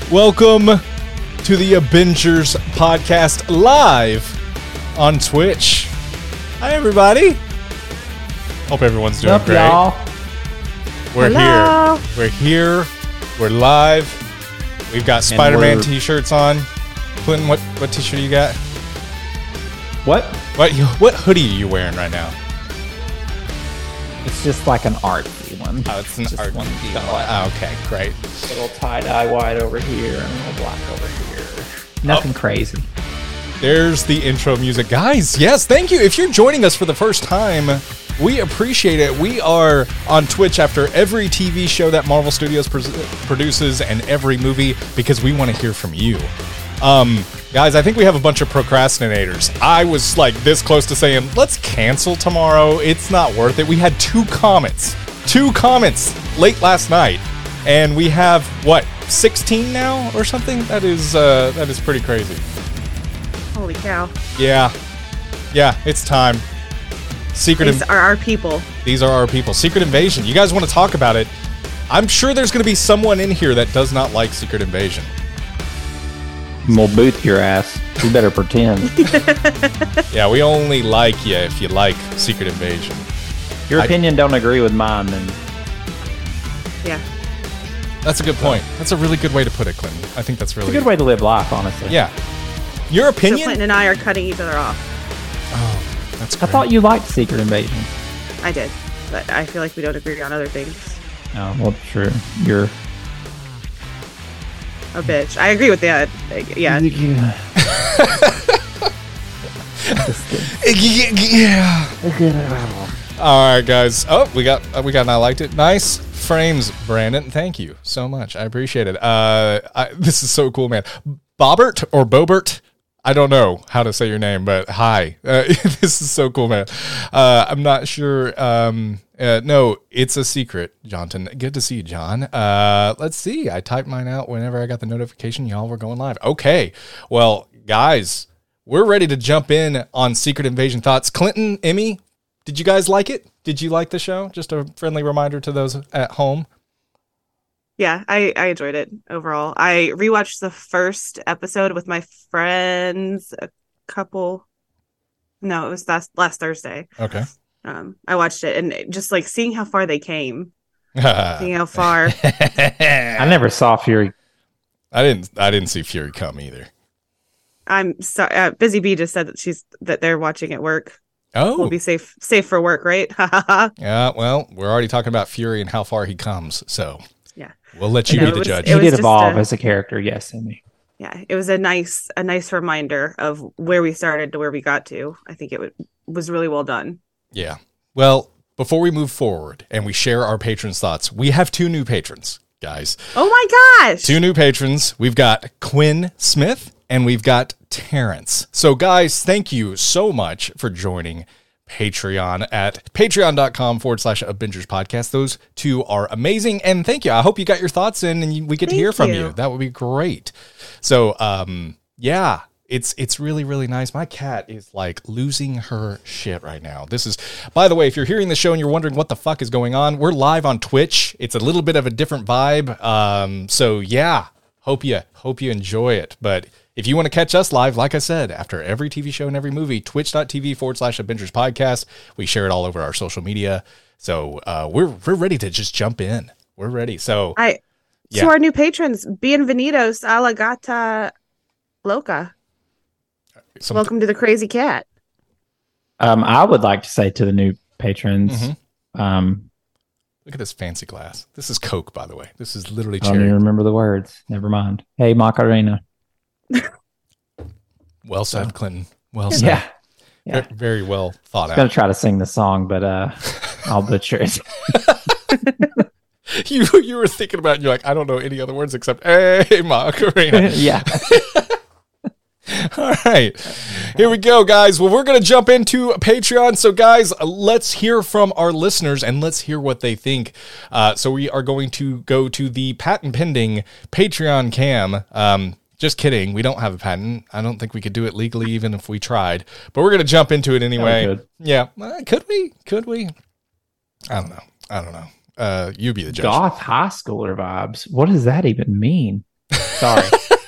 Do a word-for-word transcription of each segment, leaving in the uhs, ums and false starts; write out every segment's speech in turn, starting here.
Welcome to the Avengers podcast live on Twitch. Hi, everybody. Hope everyone's doing What's up, great. y'all? We're Hello. here. We're here. We're live. We've got Spider-Man we're- t-shirts on. Clinton, what, what t-shirt do you got? What? What what hoodie are you wearing right now? It's just like an artsy one. Oh, it's an Just art. one deal. Oh, okay, great. Little tie-dye white over here and a little black over here. Nothing crazy. There's the intro music. Guys, yes, thank you. If you're joining us for the first time, we appreciate it. We are on Twitch after every T V show that Marvel Studios pr- produces and every movie because we want to hear from you. Um, guys, I think we have a bunch of procrastinators. I was like this close to saying, let's cancel tomorrow. It's not worth it. We had two comments, two comments late last night, and we have, what, sixteen now or something? That is, uh, that is pretty crazy. Holy cow. Yeah. Yeah, it's time. Secret These Inv- are our people. These are our people. Secret Invasion. You guys want to talk about it? I'm sure there's going to be someone in here that does not like Secret Invasion. We'll boot your ass. You better pretend. Yeah, we only like you if you like Secret Invasion. Your I- opinion don't agree with mine, then Yeah. That's a good point. That's a really good way to put it, Clinton. I think that's really it's a good way to live life, honestly. Yeah. Your So opinion? Clinton and I are cutting each other off. Oh, that's I great. thought you liked Secret Invasion. I did. But I feel like we don't agree on other things. Oh, well, true. You're. A bitch. I agree with that. Like, yeah. Yeah. All right, guys. Oh, we got uh, we got. And I liked it. Nice frames, Brandon. Thank you so much. I appreciate it. Uh, I, this is so cool, man. Bobbert or Bobert. I don't know how to say your name, but hi. Uh, this is so cool, man. Uh, I'm not sure. Um, uh, no, it's a secret, Johnson. Good to see you, John. Uh, let's see. I typed mine out whenever I got the notification. Y'all were going live. Okay. Well, guys, we're ready to jump in on Secret Invasion thoughts. Clinton, Emmy, did you guys like it? Did you like the show? Just a friendly reminder to those at home. Yeah, I, I enjoyed it overall. I rewatched the first episode with my friends a couple. No, it was last, last Thursday. Okay. Um, I watched it and just like seeing how far they came, seeing how far. I never saw Fury. I didn't. I didn't see Fury come either. I'm sorry. Uh, Busy Bee just said that she's that they're watching at work. Oh, We'll be safe safe for work, right? yeah. Well, we're already talking about Fury and how far he comes, so Yeah. we'll let you No, be it the was- judge. He it was did just evolve a- as a character, yes, Amy. Yeah, it was a nice a nice reminder of where we started to where we got to. I think it w- was really well done. Yeah. Well, before we move forward and we share our patrons' thoughts, we have two new patrons, guys. Oh my gosh! Two new patrons. We've got Quinn Smith and we've got Terrence. So, guys, thank you so much for joining Patreon at patreon.com forward slash Avengers podcast. Those two are amazing. And thank you. I hope you got your thoughts in and you, we get to Thank hear from you. you. That would be great. So, um, yeah, it's, it's really, really nice. My cat is like losing her shit right now. This is, by the way, if you're hearing the show and you're wondering what the fuck is going on, we're live on Twitch. It's a little bit of a different vibe. Um, so yeah, hope you, hope you enjoy it. But if you want to catch us live, like I said, after every T V show and every movie, twitch.tv forward slash Avengers podcast. We share it all over our social media. So uh, we're we're ready to just jump in. We're ready. So I Yeah. to our new patrons, bienvenidos a la gata loca. some, Welcome to the crazy cat. Um, I would like to say to the new patrons, Mhm. um, look at this fancy glass. This is Coke, by the way. This is literally I don't even cherry. remember the words. Never mind. Hey, Macarena. Well said, So- Clinton. Well said. Yeah. Yeah. Ve- Very well thought I was gonna out. try to sing the song, but uh, I'll butcher it. You you were thinking about it and you're like, I don't know any other words except hey Macarena. yeah. All right, here we go, guys. Well, we're going to jump into Patreon. So, guys, let's hear from our listeners and let's hear what they think. Uh, so, we are going to go to the patent pending Patreon cam. Um, just kidding. We don't have a patent. I don't think we could do it legally even if we tried. But we're going to jump into it anyway. could. Yeah. Uh, could we? Could we? I don't know. I don't know. Uh, you be the judge. Goth high schooler vibes. What does that even mean? Sorry.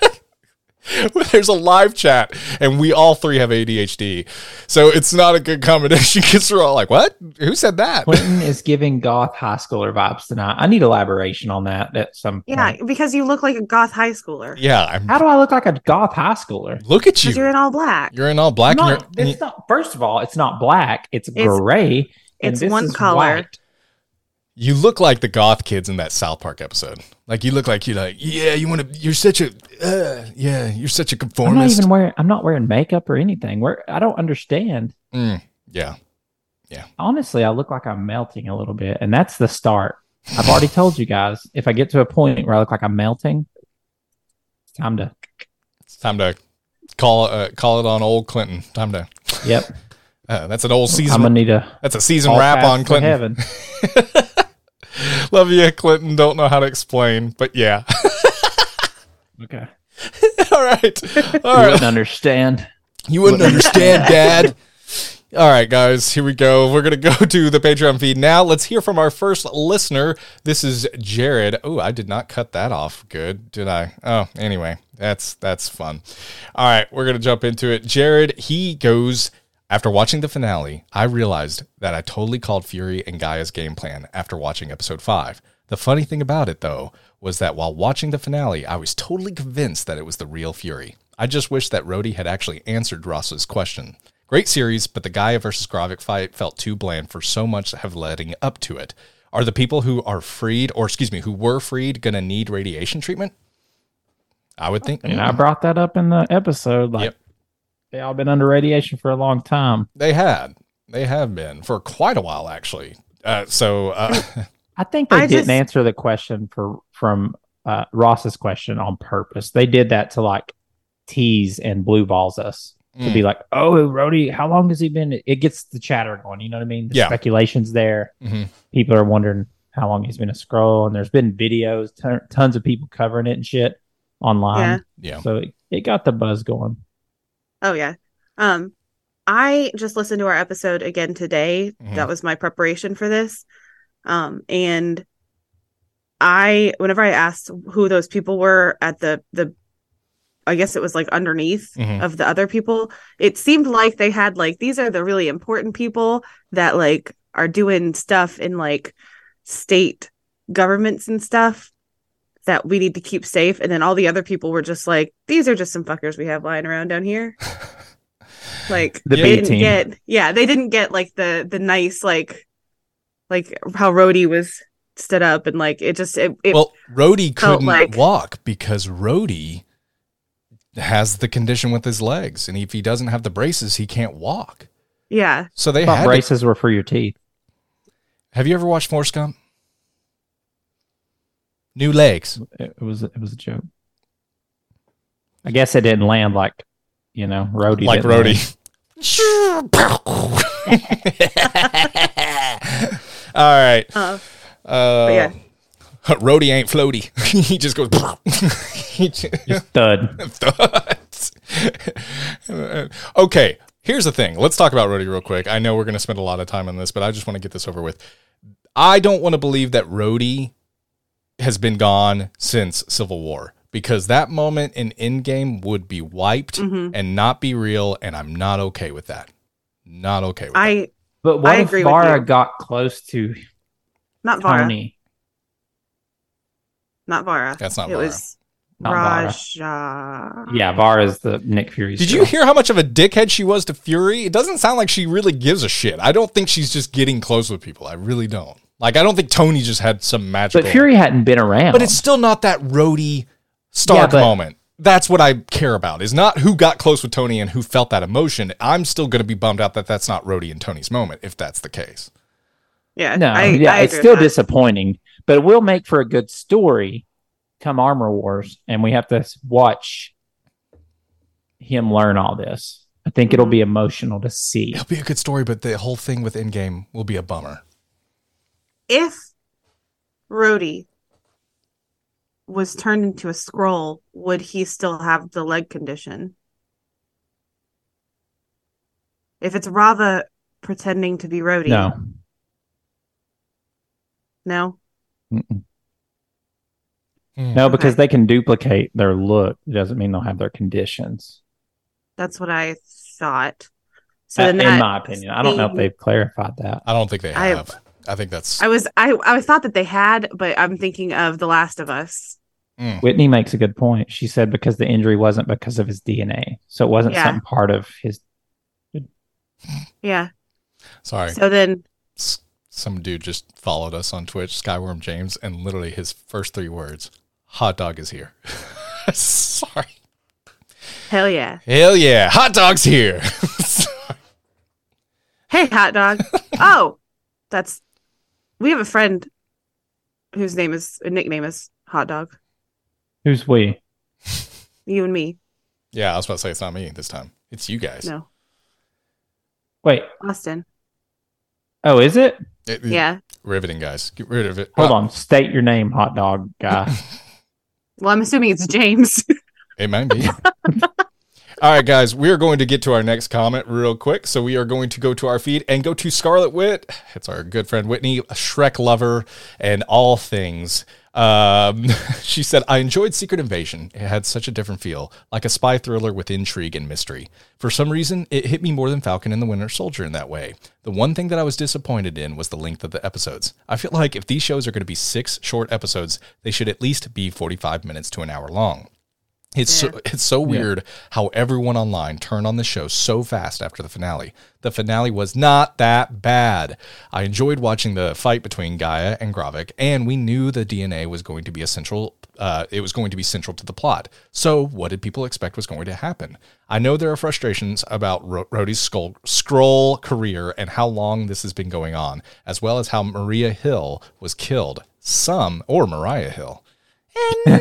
There's a live chat, and we all three have A D H D, so it's not a good combination because we're all like, "What? Who said that?" Clinton is giving goth high schooler vibes tonight. I need elaboration on that at some point. Yeah, because you look like a goth high schooler. Yeah, I'm, How do I look like a goth high schooler? look at you. Because you're in all black. You're in all black. Not, and you're, it's not. First of all, it's not black. It's, It's- gray. and it's this one is color. white. You look like the goth kids in that South Park episode. Like you look like you're like, yeah, you want to. You're such a, uh, yeah, you're such a I'm not conformist. even wearing. I'm not wearing makeup or anything. Where I don't understand. Mm, yeah, Honestly, I look like I'm melting a little bit, and that's the start. I've already told you guys. If I get to a point where I look like I'm melting, it's time to. it's time to call uh, call it on old Clinton. Time to. Yep. Uh, that's an old season. I'm gonna need a. that's a season all wrap pass on to Clinton. Heaven. Love you, Clinton. Don't know how to explain, but yeah. Okay. all right, all You right. wouldn't understand. You wouldn't understand, Dad. All right, guys, here we go. We're going to go to the Patreon feed now. Let's hear from our first listener. This is Jared. Oh, I did not cut that off. Good, did I? Oh, anyway, that's that's fun. All right, we're going to jump into it. Jared, he goes, after watching the finale, I realized that I totally called Fury and Gaia's game plan after watching episode five. The funny thing about it, though, was that while watching the finale, I was totally convinced that it was the real Fury. I just wish that Rhodey had actually answered Ross's question. Great series, but the Gaia versus Gravik fight felt too bland for so much to have leading up to it. Are the people who are freed, or excuse me, who were freed, going to need radiation treatment? I would think. And I brought that up in the episode. Like, Yep. they all been under radiation for a long time. They had. They have been for quite a while, actually. Uh, so, uh, I think they I didn't just- answer the question for from uh, Ross's question on purpose. They did that to like tease and blue balls us to Mm. be like, "Oh, Rhodey, how long has he been?" It gets the chatter going. You know what I mean? The Yeah. speculation's there. mhm. People are wondering how long he's been a scroll, and there's been videos, ton tons of people covering it and shit online. Yeah. So it, it got the buzz going. Oh yeah. Um, I just listened to our episode again today. Mhm. That was my preparation for this. Um, and I, whenever I asked who those people were at the the, I guess it was like underneath Mhm. of the other people, it seemed like they had like these are the really important people that like are doing stuff in like state governments and stuff that we need to keep safe, and then all the other people were just like, these are just some fuckers we have lying around down here. Like The they B didn't team. get, yeah, they didn't get like the the nice like like how Rhodey was stood up and like it just it, it Well, Rhodey felt couldn't like- walk because Rhodey has the condition with his legs, and if he doesn't have the braces, he can't walk. yeah. So they I thought had. To, braces were for your teeth. have you ever watched Forrest Gump? New legs. It, it was it was a joke. I guess it didn't land like, you know, Rhodey. Like didn't land. Rhodey. All right. Uh, Uh, but yeah. Rhodey ain't floaty. He just goes. He just- Thud. thoughts. Okay, here's the thing. Let's talk about Rhodey real quick. I know we're going to spend a lot of time on this, but I just want to get this over with. I don't want to believe that Rhodey has been gone since Civil War, because that moment in Endgame would be wiped Mhm. and not be real, and I'm not okay with that. Not okay with that. I But what I if agree with Vara you. got close to not Vara, Tony? not Vara. That's not it Vara. was Not Vara. Raja. Yeah, Vara's the Nick Fury's. Did girl. you hear how much of a dickhead she was to Fury? It doesn't sound like she really gives a shit. I don't think she's just getting close with people. I really don't. Like, I don't think Tony just had some magical... But Fury hadn't been around. But it's still not that Rhodey Stark Yeah, but- moment. That's what I care about, is not who got close with Tony and who felt that emotion. I'm still going to be bummed out that that's not Rhodey and Tony's moment, if that's the case. Yeah. No, I, yeah, I it's agree still with that. disappointing, but it will make for a good story come Armor Wars, and we have to watch him learn all this. I think it'll be emotional to see. It'll be a good story, but the whole thing with Endgame will be a bummer. If Rhodey was turned into a scroll, would he still have the leg condition? If it's Rava pretending to be Rhodey, No, no. Mm-mm. Hmm. No, because Okay. they can duplicate their look. It doesn't mean they'll have their conditions. That's what I thought. So Uh, then in that my opinion, I don't know if scene- they've clarified that. I don't think they I- have. I, think that's. I was I I thought that they had, but I'm thinking of The Last of Us. Mm. Whitney makes a good point. She said because the injury wasn't because of his D N A, so it wasn't Yeah. something part of his. Yeah. Sorry. So then S- Some dude just followed us on Twitch, Skyworm James, and literally his first three words, hot dog is here. Sorry. hell yeah. Hell yeah. Hot dog's here. Hey, hot dog. Oh, that's we have a friend whose name is a nickname is Hot Dog. Who's we? You and me. Yeah, I was about to say it's not me this time. It's you guys. No. Wait. Austin. Oh, is it? It- it- Yeah. Riveting, guys. Get rid of it. Hold Well, on. State your name, hot dog guy. Well, I'm assuming it's James. It might be. All right, guys, we are going to get to our next comment real quick. So we are going to go to our feed and go to Scarlet Wit. It's our good friend Whitney, a Shrek lover and all things. Um, she said, I enjoyed Secret Invasion. It had such a different feel, like a spy thriller with intrigue and mystery. For some reason, it hit me more than Falcon and the Winter Soldier in that way. The one thing that I was disappointed in was the length of the episodes. I feel like if these shows are going to be six short episodes, they should at least be forty-five minutes to an hour long. It's Yeah. so, it's so weird how everyone online turned on the show so fast after the finale. The finale was not that bad. I enjoyed watching the fight between Gaia and Gravik, and we knew the D N A was going to be a central. Uh, it was going to be central to the plot. So, what did people expect was going to happen? I know there are frustrations about Ro- Rhodey's skull, scroll career and how long this has been going on, as well as how Maria Hill was killed. Some or Mariah Hill. And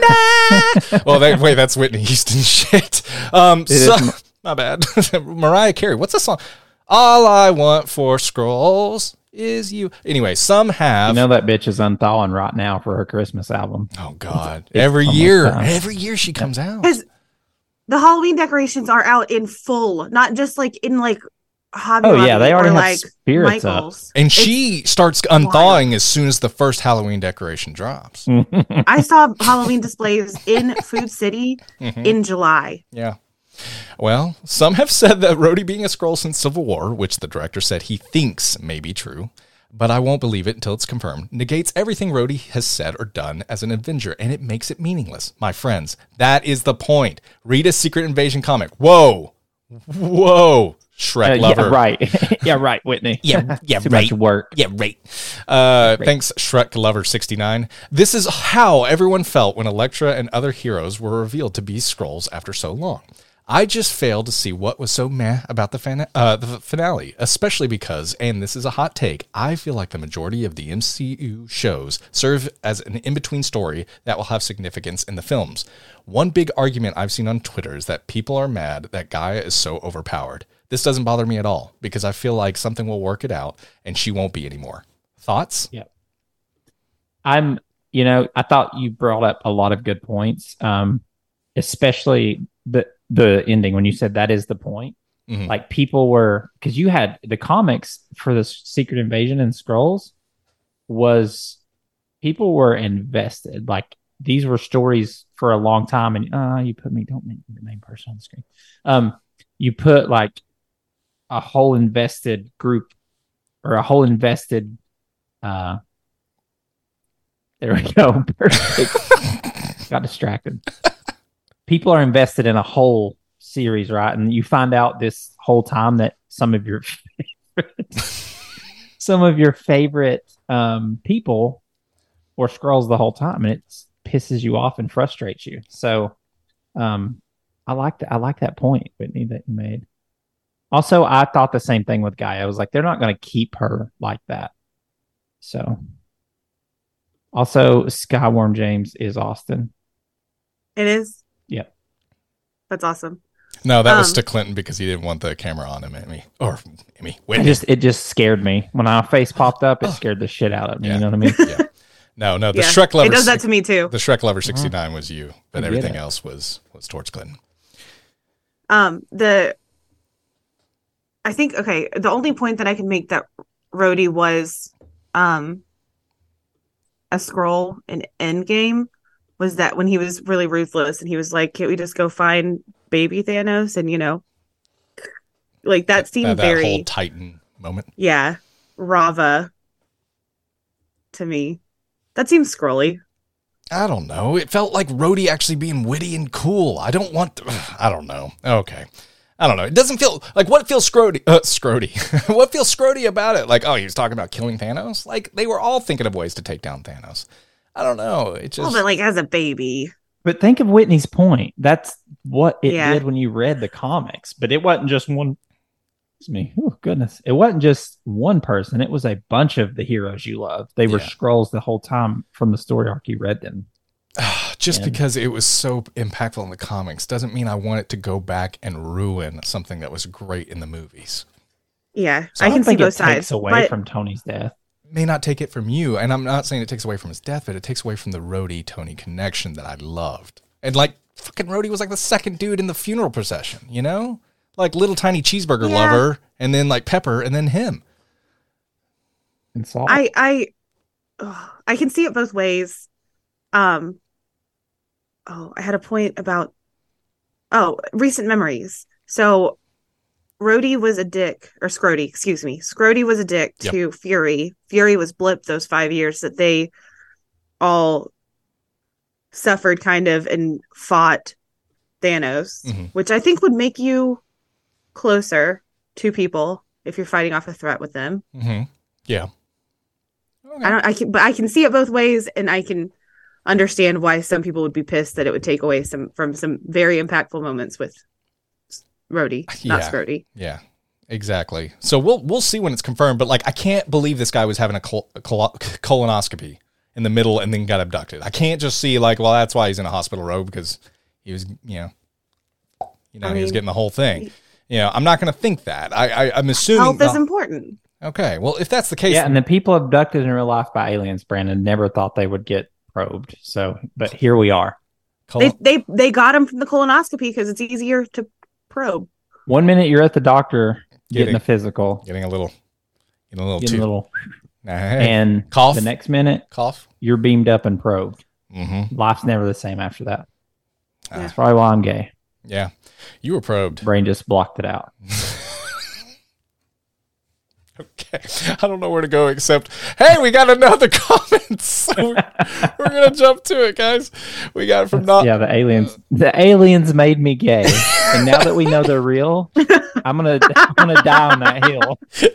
I- well, that, wait, that's Whitney Houston shit. Um, so, is my bad. Mariah Carey. What's the song? All I want for scrolls is you. Anyway, some have. You know that bitch is unthawing right now for her Christmas album. Oh God! It's Every almost year, time. every year she comes out. Because the Halloween decorations are out in full, not just like in like Hobby Oh yeah, Lobby they already or have like spirits up. Michael's. And It's- she starts unthawing as soon as the first Halloween decoration drops. I saw Halloween displays in Food City Mhm. in July. Yeah. Well, some have said that Rhodey being a Skrull since Civil War, which the director said he thinks may be true, but I won't believe it until it's confirmed, negates everything Rhodey has said or done as an Avenger, and it makes it meaningless. My friends, that is the point. Read a Secret Invasion comic. Whoa. Whoa. Shrek Uh, lover. yeah, right. yeah, right, Whitney. Yeah, yeah, Too right. much work. Yeah, right. Uh, thanks, Shrek Lover sixty-nine. This is how everyone felt when Elektra and other heroes were revealed to be Skrulls after so long. I just failed to see what was so meh about the, fan- uh, the finale, especially because, and this is a hot take, I feel like the majority of the M C U shows serve as an in-between story that will have significance in the films. One big argument I've seen on Twitter is that people are mad that Gaia is so overpowered. This doesn't bother me at all because I feel like something will work it out and she won't be anymore. Thoughts? I'm, you know, I thought you brought up a lot of good points, um, especially the the ending when you said that is the point. Mhm. Like people were, because you had the comics for the Secret Invasion and Skrulls was people were invested. Like these were stories for a long time, and uh, you put me don't make me the main person on the screen. Um, you put like a whole invested group or a whole invested. Uh, there we go. Perfect. Got distracted. People are invested in a whole series, right? And you find out this whole time that some of your favorite, some of your favorite um, people were Skrulls the whole time, and it pisses you off and frustrates you. So, um, I like that. I like that point, Whitney, that you made. Also, I thought the same thing with Gaia. I was like, they're not going to keep her like that. So, also, Skyworm James is Austin. It is. Yep. That's awesome. No, that was Um, to Clinton because he didn't want the camera on him, Emmy. Or Emmy. It Whitney. just it just scared me when our face popped up. It scared the shit out of me. Yeah. You know what I mean? Yeah. No, no, the Yeah. Shrek Lover It does that to me too. the Shrek Lover sixty-nine was you, but I get everything it. else was was towards Clinton. Um, the I think okay. The only point that I can make that Rhodey was um a scroll in Endgame was that when he was really ruthless and he was like, can't we just go find baby Thanos? And, you know, like that seemed that, that very whole Titan moment. Yeah. Rava to me. That seems scrolly. I don't know. It felt like Rhodey actually being witty and cool. I don't want to, I don't know. Okay. I don't know. It doesn't feel like what feels scrody, uh, scrody. What feels scrody about it? Like, oh, he was talking about killing Thanos? Like, they were all thinking of ways to take down Thanos. I don't know. It just. Well, but like as a baby. But think of Whitney's point. That's what it Yeah. did when you read the comics. But it wasn't just one. Excuse me. Oh, goodness. It wasn't just one person. It was a bunch of the heroes you love. They were Yeah. Skrulls the whole time from the story arc you read them. Just And- because it was so impactful in the comics doesn't mean I want it to go back and ruin something that was great in the movies. Yeah. So I, don't can see think both it sides. takes away but from Tony's death. May not take it from you, and I'm not saying it takes away from his death, but it takes away from the Rhodey Tony connection that I loved. And like fucking Rhodey was like the second dude in the funeral procession, you know? Like little tiny cheeseburger Yeah. lover, and then like Pepper, and then him. And Saul. I I ugh, I can see it both ways. Um oh, I had a point about oh, recent memories. So Rhodey was a dick, or Scrody, excuse me. Scrody was a dick Yep. to Fury. Fury was blip those five years that they all suffered kind of and fought Thanos, Mhm. which I think would make you closer to people if you're fighting off a threat with them. Mm-hmm. Yeah. Okay. I don't I can but I can see it both ways, and I can understand why some people would be pissed that it would take away some from some very impactful moments with Rhodey, not Yeah. Scrody. Yeah, exactly. So we'll we'll see when it's confirmed. But like, I can't believe this guy was having a, col- a col- colonoscopy in the middle and then got abducted. I can't just see like, well, that's why he's in a hospital robe, because he was, you know, you know, I he was mean, getting the whole thing. You know, I'm not going to think that. I, I I'm assuming. Health is no- important. okay, well, if that's the case, Yeah, and the people abducted in real life by aliens, Brandon, never thought they would get probed. So, but here we are. col- They they they got him from the colonoscopy because it's easier to probe. One minute you're at the doctor getting Getting- a physical, getting a little, getting a little getting too, a little, Hey, and cough. the next minute cough. you're beamed up and probed. Mm-hmm. Life's never the same after that. Ah. That's probably why I'm gay. Yeah, you were probed. Brain just blocked it out. Okay, I don't know where to go except, hey, we got another comment. So we're, we're gonna jump to it, guys. We got it from not. Yeah, the aliens. The aliens made me gay, and now that we know they're real, I'm gonna I'm gonna die on that hill.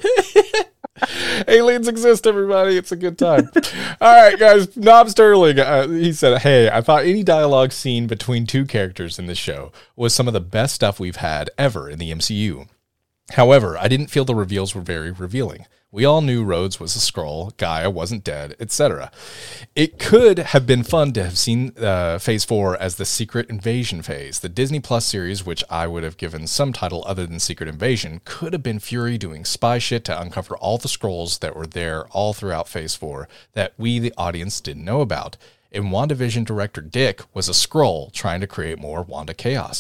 Aliens exist, everybody. It's a good time. All right, guys. Knob Sterling, uh, he said, hey, I thought any dialogue scene between two characters in this show was some of the best stuff we've had ever in the M C U. However, I didn't feel the reveals were very revealing. We all knew Rhodes was a Skrull, Gaia wasn't dead, et cetera. It could have been fun to have seen uh, Phase four as the Secret Invasion phase. The Disney Plus series, which I would have given some title other than Secret Invasion, could have been Fury doing spy shit to uncover all the Skrulls that were there all throughout Phase four that we, the audience, didn't know about. And WandaVision director Dick was a Skrull trying to create more Wanda chaos.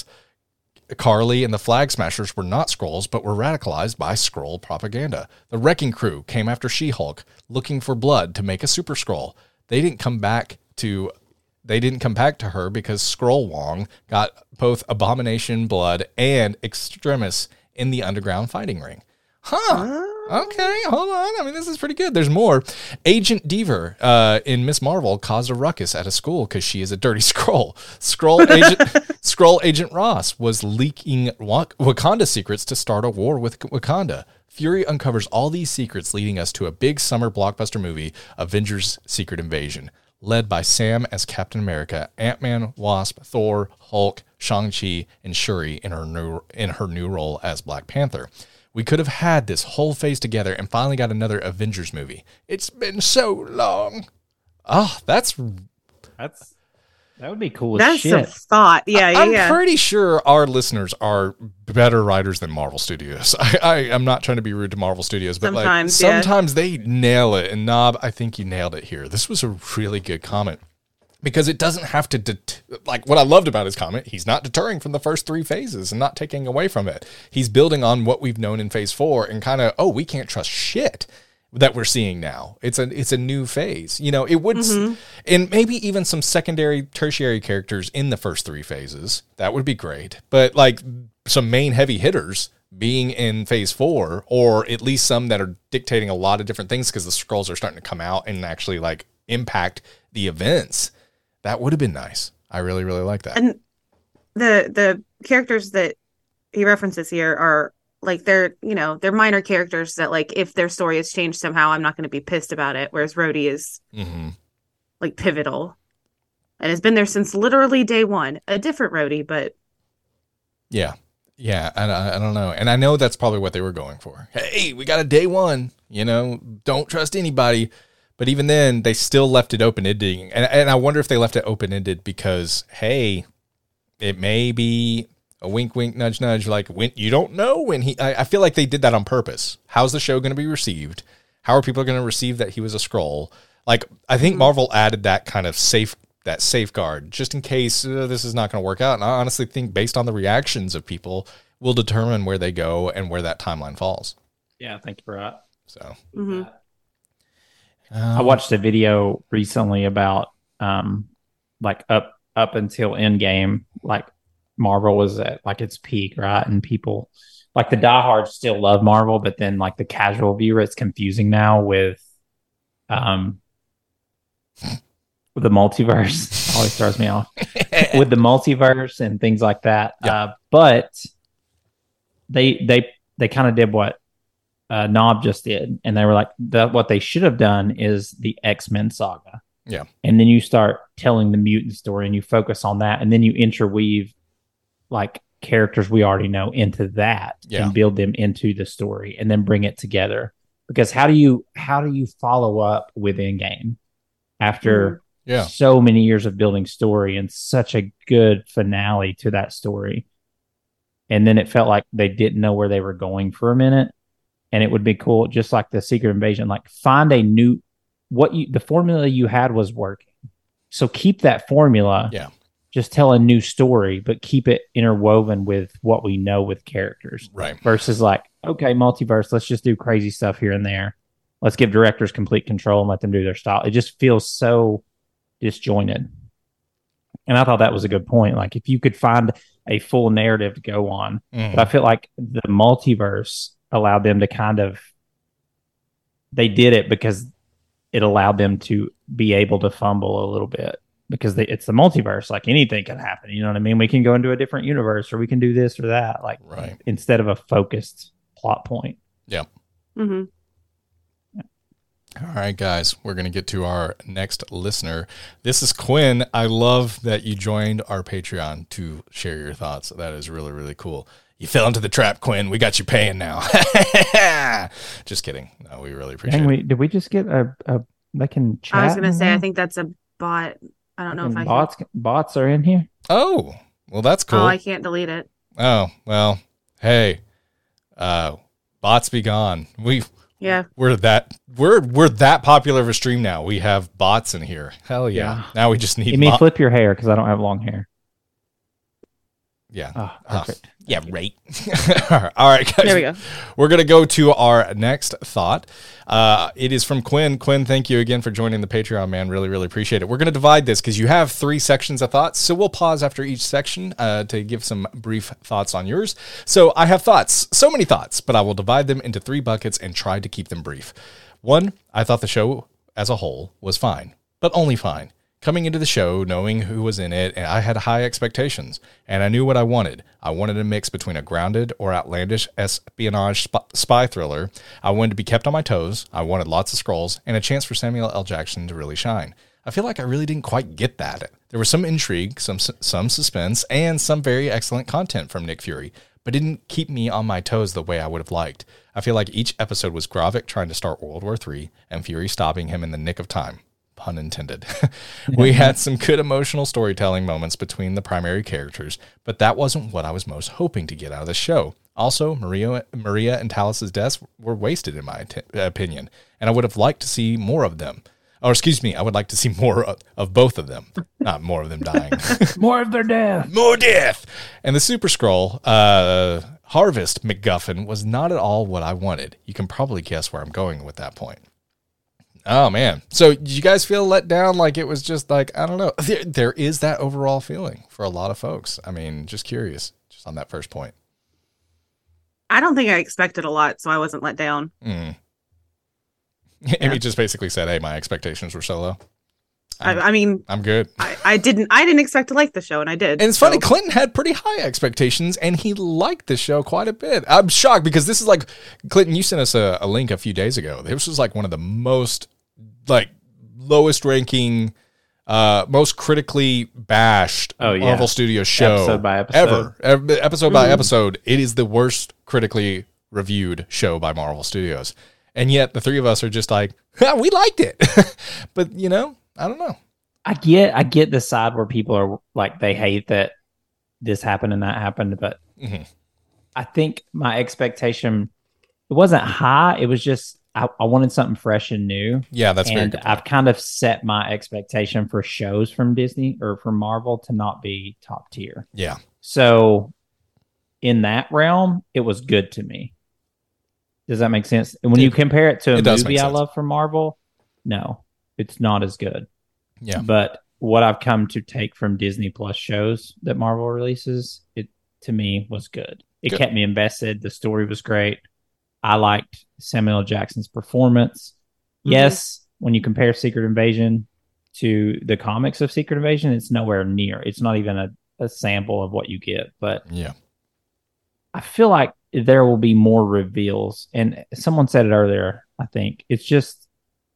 Carly and the Flag Smashers were not Skrulls, but were radicalized by Skrull propaganda. The Wrecking Crew came after She-Hulk, looking for blood to make a Super Skrull. They didn't come back to, they didn't come back to her because Skrull Wong got both Abomination blood and Extremis in the underground fighting ring. Huh. Okay, hold on. I mean, this is pretty good. There's more. Agent Deaver uh, in Miss Marvel caused a ruckus at a school because she is a dirty Skrull. Skrull agent, Skrull Agent Ross was leaking Wak- Wakanda secrets to start a war with Wakanda. Fury uncovers all these secrets, leading us to a big summer blockbuster movie, Avengers: Secret Invasion, led by Sam as Captain America, Ant-Man, Wasp, Thor, Hulk, Shang-Chi, and Shuri in her new in her new role as Black Panther. We could have had this whole phase together and finally got another Avengers movie. It's been so long. Oh, that's That's that would be cool as That's some shit. thought. Yeah, yeah, I'm yeah. pretty sure our listeners are better writers than Marvel Studios. I, I, I'm not trying to be rude to Marvel Studios, but Sometimes, like yeah. sometimes they nail it. And Knob, I think you nailed it here. This was a really good comment because it doesn't have to, det- like what I loved about his comment, he's not deterring from the first three phases and not taking away from it. He's building on what we've known in phase four and kind of, oh, we can't trust shit. that we're seeing now. It's a it's a new phase. You know, it would, Mm-hmm. and maybe even some secondary, tertiary characters in the first three phases. That would be great. But like some main heavy hitters being in phase four, or at least some that are dictating a lot of different things because the scrolls are starting to come out and actually like impact the events. That would have been nice. I really, really like that. And the the characters that he references here are like they're you know they're minor characters that like if their story has changed somehow, I'm not going to be pissed about it. Whereas Rhodey is Mm-hmm. like pivotal and has been there since literally day one. A different Rhodey, but Yeah. Yeah. I, I don't know. And I know that's probably what they were going for. Hey, we got a day one, you know, don't trust anybody. But even then, they still left it open-ended. And, and I wonder if they left it open-ended because, hey, it may be a wink, wink, nudge, nudge. Like, when you don't know when he... I, I feel like they did that on purpose. How's the show going to be received? How are people going to receive that he was a Skrull? Like, I think Marvel added that kind of safe... that safeguard just in case uh, this is not going to work out. And I honestly think based on the reactions of people will determine where they go and where that timeline falls. Yeah, I think you're right. So mm-hmm. I watched a video recently about um like up up until Endgame, like Marvel was at like its peak, right? And people like the diehards still love Marvel, but then like the casual viewer, it's confusing now with um with the multiverse. Always throws me off with the multiverse and things like that. Yeah. Uh, but they they they kind of did what uh, Knob just did, and they were like, that what they should have done is the X-Men saga. Yeah, and then you start telling the mutant story, and you focus on that, and then you interweave like characters we already know into that, yeah. and build them into the story, and then bring it together. Because how do you how do you follow up with Endgame after? Mm. Yeah. So many years of building story and such a good finale to that story. And then it felt like they didn't know where they were going for a minute. And it would be cool, just like the Secret Invasion, like find a new, what you, the formula you had was working. So keep that formula. Yeah. Just tell a new story, but keep it interwoven with what we know with characters. Right. Versus like, okay, multiverse, let's just do crazy stuff here and there. Let's give directors complete control and let them do their style. It just feels so disjointed. And I thought that was a good point. Like if you could find a full narrative to go on, mm. but I feel like the multiverse allowed them to kind of, they did it because it allowed them to be able to fumble a little bit because they, it's the multiverse. Like anything can happen. You know what I mean? We can go into a different universe or we can do this or that. Like right. instead of a focused plot point. Yeah. Mm-hmm. All right, guys, we're going to get to our next listener. This is Quinn. I love that you joined our Patreon to share your thoughts. That is really, really cool. You fell into the trap, Quinn. We got you paying now. Just kidding. No, we really appreciate Dang, it. we, did we just get a, a they can chat? I was going to say, now? I think that's a bot. I don't know if I bots, can. bots are in here. Oh, well, that's cool. Oh, I can't delete it. Oh, well, hey, uh, bots be gone. We Yeah. We're that we're we're that popular of a stream now. We have bots in here. Hell yeah. Yeah. Now we just need You mean mo- flip your hair because I don't have long hair. Yeah. Oh, Oh, perfect. yeah, right. All right, guys. There we go. We're going to go to our next thought. Uh, it is from Quinn. Quinn, thank you again for joining the Patreon, man. Really, really appreciate it. We're going to divide this because you have three sections of thoughts. So we'll pause after each section uh, to give some brief thoughts on yours. So I have thoughts, so many thoughts, but I will divide them into three buckets and try to keep them brief. One, I thought the show as a whole was fine, but only fine. Coming into the show, knowing who was in it, and I had high expectations, and I knew what I wanted. I wanted a mix between a grounded or outlandish espionage sp- spy thriller. I wanted to be kept on my toes. I wanted lots of Skrulls, and a chance for Samuel L. Jackson to really shine. I feel like I really didn't quite get that. There was some intrigue, some some suspense, and some very excellent content from Nick Fury, but it didn't keep me on my toes the way I would have liked. I feel like each episode was Gravik trying to start World War Three, and Fury stopping him in the nick of time. Pun intended. We had some good emotional storytelling moments between the primary characters, but that wasn't what I was most hoping to get out of the show. Also, Maria, Maria and Talos' deaths were wasted in my t- opinion, and I would have liked to see more of them. Or excuse me, I would like to see more of, of both of them. Not more of them dying. More of their death. More death. And the Super Skrull, uh, Harvest MacGuffin was not at all what I wanted. You can probably guess where I'm going with that point. Oh, man. So did you guys feel let down? Like it was just like, I don't know. There, there is that overall feeling for a lot of folks. I mean, just curious, just on that first point. I don't think I expected a lot, so I wasn't let down. Mm. Yeah. Amy just basically said, hey, my expectations were so low. I, I mean, I'm good. I, I didn't I didn't expect to like the show, and I did. And it's so. funny, Clinton had pretty high expectations, and he liked the show quite a bit. I'm shocked because this is like, Clinton, you sent us a, a link a few days ago. This was like one of the most, like, lowest ranking, uh, most critically bashed Oh, yeah. Marvel Studios show Episode by episode. ever. Ev- Episode by Mhm. episode, it is the worst critically reviewed show by Marvel Studios. And yet the three of us are just like, yeah, we liked it. But, you know, I don't know. I get I get the side where people are like they hate that this happened and that happened, but Mhm. I think my expectation it wasn't high. It was just I, I wanted something fresh and new. Yeah, that's very and good. I've kind of set my expectation for shows from Disney or from Marvel to not be top tier. Yeah. So in that realm, it was good to me. Does that make sense? And when It- you compare it to a it does movie make I sense. love from Marvel, no, it's not as good. Yeah. But what I've come to take from Disney Plus shows that Marvel releases, it to me was good. It Good. kept me invested. The story was great. I liked Samuel L. Jackson's performance. Mhm. Yes, when you compare Secret Invasion to the comics of Secret Invasion, it's nowhere near. It's not even a, a sample of what you get. But Yeah. I feel like there will be more reveals. And someone said it earlier, I think. It's just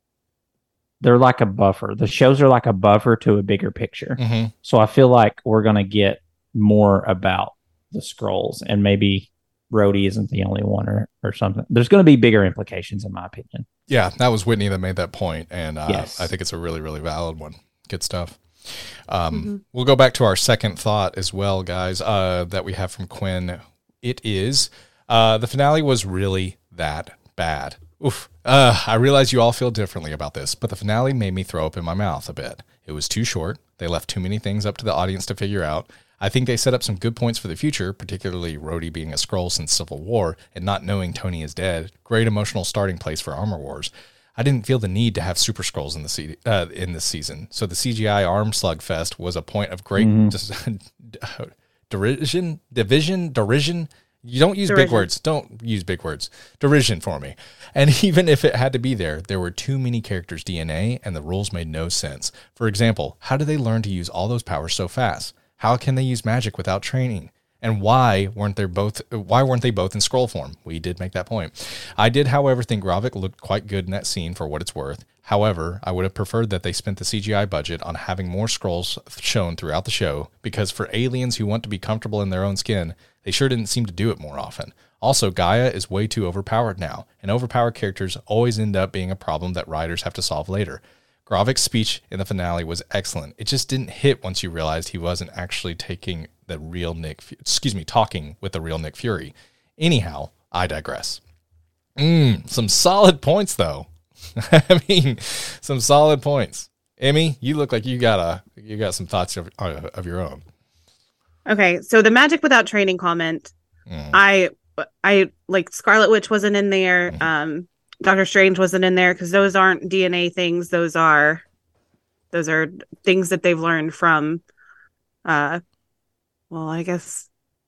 they're like a buffer. The shows are like a buffer to a bigger picture. hmm So I feel like we're going to get more about the scrolls, and maybe Rhodey isn't the only one or, or something. There's going to be bigger implications, in my opinion. Yeah, that was Whitney that made that point, and uh, Yes. I think it's a really, really valid one. Good stuff. Um, Mhm. We'll go back to our second thought as well, guys, uh, that we have from Quinn. It is, uh, the finale was really that bad. Oof. Uh, I realize you all feel differently about this, but the finale made me throw up in my mouth a bit. It was too short. They left too many things up to the audience to figure out. I think they set up some good points for the future, particularly Rhodey being a Skrull since Civil War and not knowing Tony is dead. Great emotional starting place for Armor Wars. I didn't feel the need to have Super Skrulls in the se- uh, in this season, so the C G I arm slug fest was a point of great Mhm. dis- derision, division, derision. You don't use big Derision. words. Don't use big words. Derision for me. And even if it had to be there, there were too many characters' D N A, and the rules made no sense. For example, how did they learn to use all those powers so fast? How can they use magic without training? And why weren't they both? Why weren't they both in scroll form? We did make that point. I did, however, think Gravik looked quite good in that scene for what it's worth. However, I would have preferred that they spent the C G I budget on having more scrolls shown throughout the show, because for aliens who want to be comfortable in their own skin, they sure didn't seem to do it more often. Also, Gaia is way too overpowered now, and overpowered characters always end up being a problem that writers have to solve later. Gravik's speech in the finale was excellent. It just didn't hit once you realized he wasn't actually taking the real Nick, Fu- excuse me, talking with the real Nick Fury. Anyhow, I digress. Mm, some solid points, though. I mean, some solid points. Emmy, you look like you got a you got some thoughts of, uh, of your own. Okay, so the magic without training comment, Mm. I I like Scarlet Witch wasn't in there. Mhm. Um, Doctor Strange wasn't in there because those aren't D N A things. Those are those are things that they've learned from. Uh, well, I guess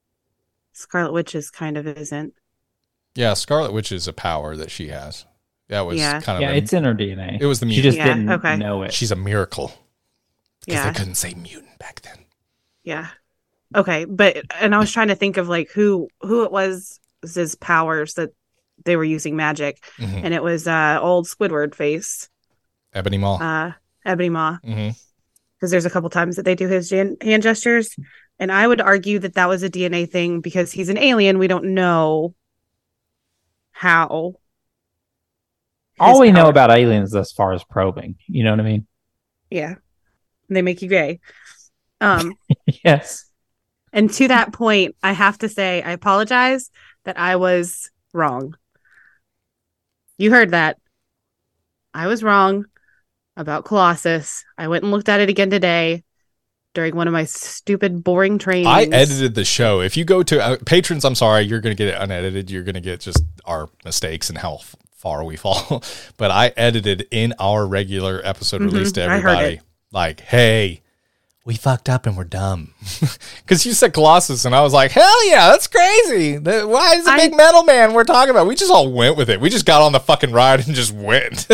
Scarlet Witch is kind of isn't. Yeah, Scarlet Witch is a power that she has. That was Yeah. kind of Yeah, a, it's in her D N A. it was the She mutant. just Yeah, didn't okay. know it. She's a miracle because Yeah, they couldn't say mutant back then. yeah. Okay, but and I was trying to think of like who who it was his powers that they were using magic, Mhm. and it was uh old Squidward face, Ebony Maw. uh Ebony Maw. hmm Because there's a couple times that they do his jan- hand gestures, and I would argue that that was a D N A thing because he's an alien. We don't know how. All his we know power- about aliens as far as probing. You know what I mean? yeah, they make you gay. Um, Yes. and to that point, I have to say I apologize that I was wrong. You heard that. I was wrong about Colossus. I went and looked at it again today. during one of my stupid boring trainings. I edited the show. If you go to uh, patrons, I'm sorry, you're going to get it unedited. You're going to get just our mistakes and how f- far we fall. But I edited in our regular episode Mhm, release to I heard everybody. it. Like, hey, we fucked up and we're dumb. Because you said Colossus, and I was like, hell yeah, that's crazy. That- Why is the I- big metal man we're talking about? We just all went with it. We just got on the fucking ride and just went.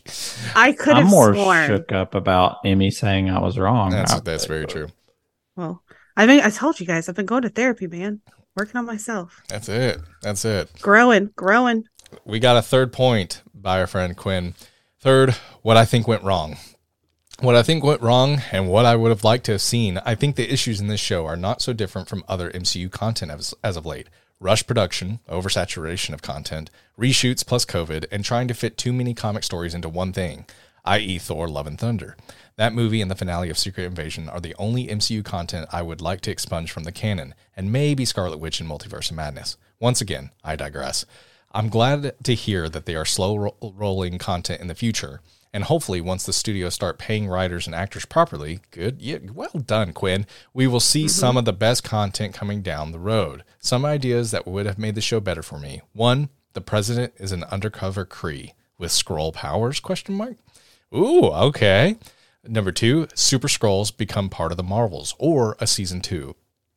I could I'm have more sworn. shook up about Emmy saying I was wrong. that's I- that's very true. Well, I mean, I told you guys, I've been going to therapy, man. Working on myself. That's it. That's it. Growing, growing. We got a third point by our friend Quinn. Third, what I think went wrong. What I think went wrong and what I would have liked to have seen. I think the issues in this show are not so different from other M C U content as, as of late. Rush production, oversaturation of content, reshoots plus COVID, and trying to fit too many comic stories into one thing, that is. Thor Love and Thunder. That movie and the finale of Secret Invasion are the only M C U content I would like to expunge from the canon, and maybe Scarlet Witch and Multiverse of Madness. Once again, I digress. I'm glad to hear that they are slow ro- rolling content in the future, and hopefully once the studios start paying writers and actors properly, good, yeah, well done, Quinn, we will see mm-hmm. some of the best content coming down the road. Some ideas that would have made the show better for me. One, the president is an undercover Kree with Skrull powers, question mark? Ooh, okay. Number two, Super Skrulls become part of the Marvels, or a season two.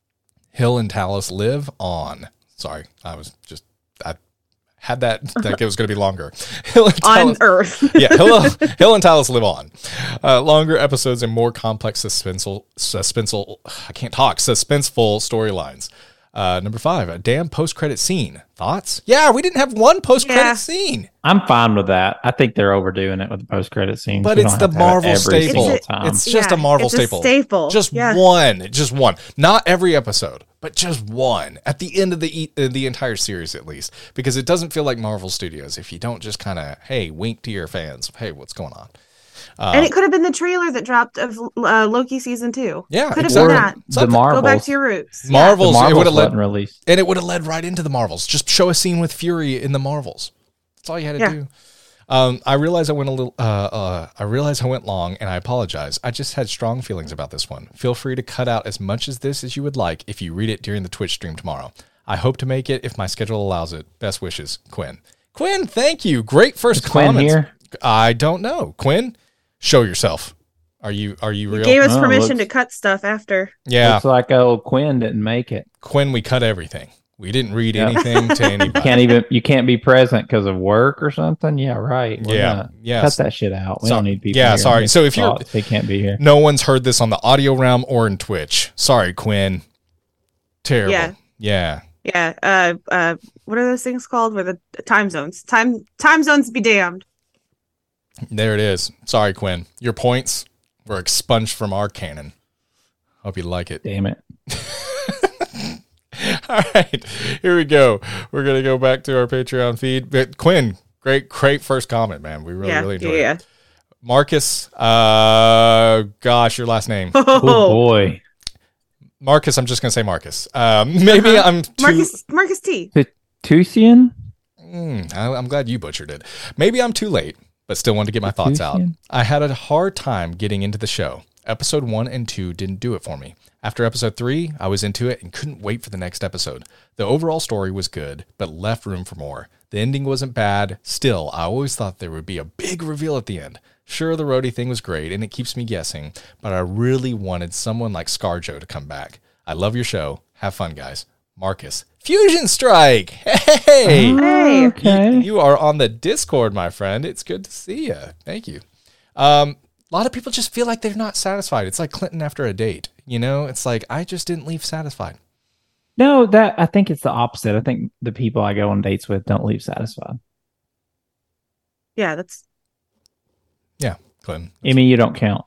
Hill and Talos live on. Sorry, I was just, I had that, like it was going to be longer. Hill and Talos, on Earth. yeah, Hill, Hill and Talos live on. Uh, longer episodes and more complex suspenseful, suspenseful, I can't talk, suspenseful storylines. Uh, number five, a damn post-credit scene. Thoughts? Yeah, we didn't have one post-credit Yeah. scene. I'm fine with that. I think they're overdoing it with the post credit scenes. But We it's don't the have to have it Marvel every staple. single It's a- time. It's just a Yeah, Marvel it's a staple. staple. Just Yeah. one. Just one. Not every episode, but just one. At the end of the e- uh, the entire series, at least. Because it doesn't feel like Marvel Studios if you don't just kind of, hey, wink to your fans. Hey, what's going on? and it could have been the trailer that dropped of uh, Loki season two. Yeah, could have exactly. been that. the Something- Marvels. Go back to your roots. Yeah. Marvels, the it Marvels would have led, wasn't released. and it would have led right into the Marvels. Just show a scene with Fury in the Marvels. That's all you had to Yeah. do. Um, I realize I went a little. Uh, uh, I realize I went long, and I apologize. I just had strong feelings about this one. Feel free to cut out as much as this as you would like if you read it during the Twitch stream tomorrow. I hope to make it if my schedule allows it. Best wishes, Quinn. Quinn, thank you. Great first Is Quinn comments. here? I don't know. Quinn, show yourself. Are you are you You real? gave us Oh, permission looks- to cut stuff after. yeah, Looks like old Quinn didn't make it. Quinn, we cut everything. We didn't read Yeah. anything to anybody. Can't even you can't be present because of work or something. Yeah, right. We're Yeah, gonna yeah. Cut that shit out. We So- don't need people. yeah, here. sorry. Make So if you're- thoughts. they can't be here. No one's heard this on the audio realm or in Twitch. Sorry, Quinn. Terrible. Yeah. Yeah. Yeah. Uh. Uh. What are those things called? Where the time zones? Time time zones be damned. There it is. Sorry, Quinn. Your points were expunged from our canon. Hope you like it. Damn it. All right. Here we go. We're going to go back to our Patreon feed. But Quinn, great, great first comment, man. We really, yeah. really enjoyed yeah. it. Marcus, uh, gosh, your last name. yeah. Oh boy. Marcus, I'm just going to say Marcus. Um, maybe Uh-huh. I'm too... Marcus Marcus T. Tusian? Mm, I, I'm glad you butchered it. Maybe I'm too late, but still wanted to get my thoughts out. Tusian? I had a hard time getting into the show. Episode one and two didn't do it for me. After episode three, I was into it and couldn't wait for the next episode. The overall story was good, but left room for more. The ending wasn't bad. Still, I always thought there would be a big reveal at the end. Sure, the Rhodey thing was great and it keeps me guessing, but I really wanted someone like ScarJo to come back. I love your show. Have fun, guys. Marcus. Fusion Strike! Hey! Hey. Okay. You are on the Discord, my friend. It's good to see you. Thank you. Um, a lot of people just feel like they're not satisfied. It's like Clinton after a date. You know, it's like, I just didn't leave satisfied. No, that I think it's the opposite. I think the people I go on dates with don't leave satisfied. Yeah. That's Yeah, Clinton. Emmy, you don't count.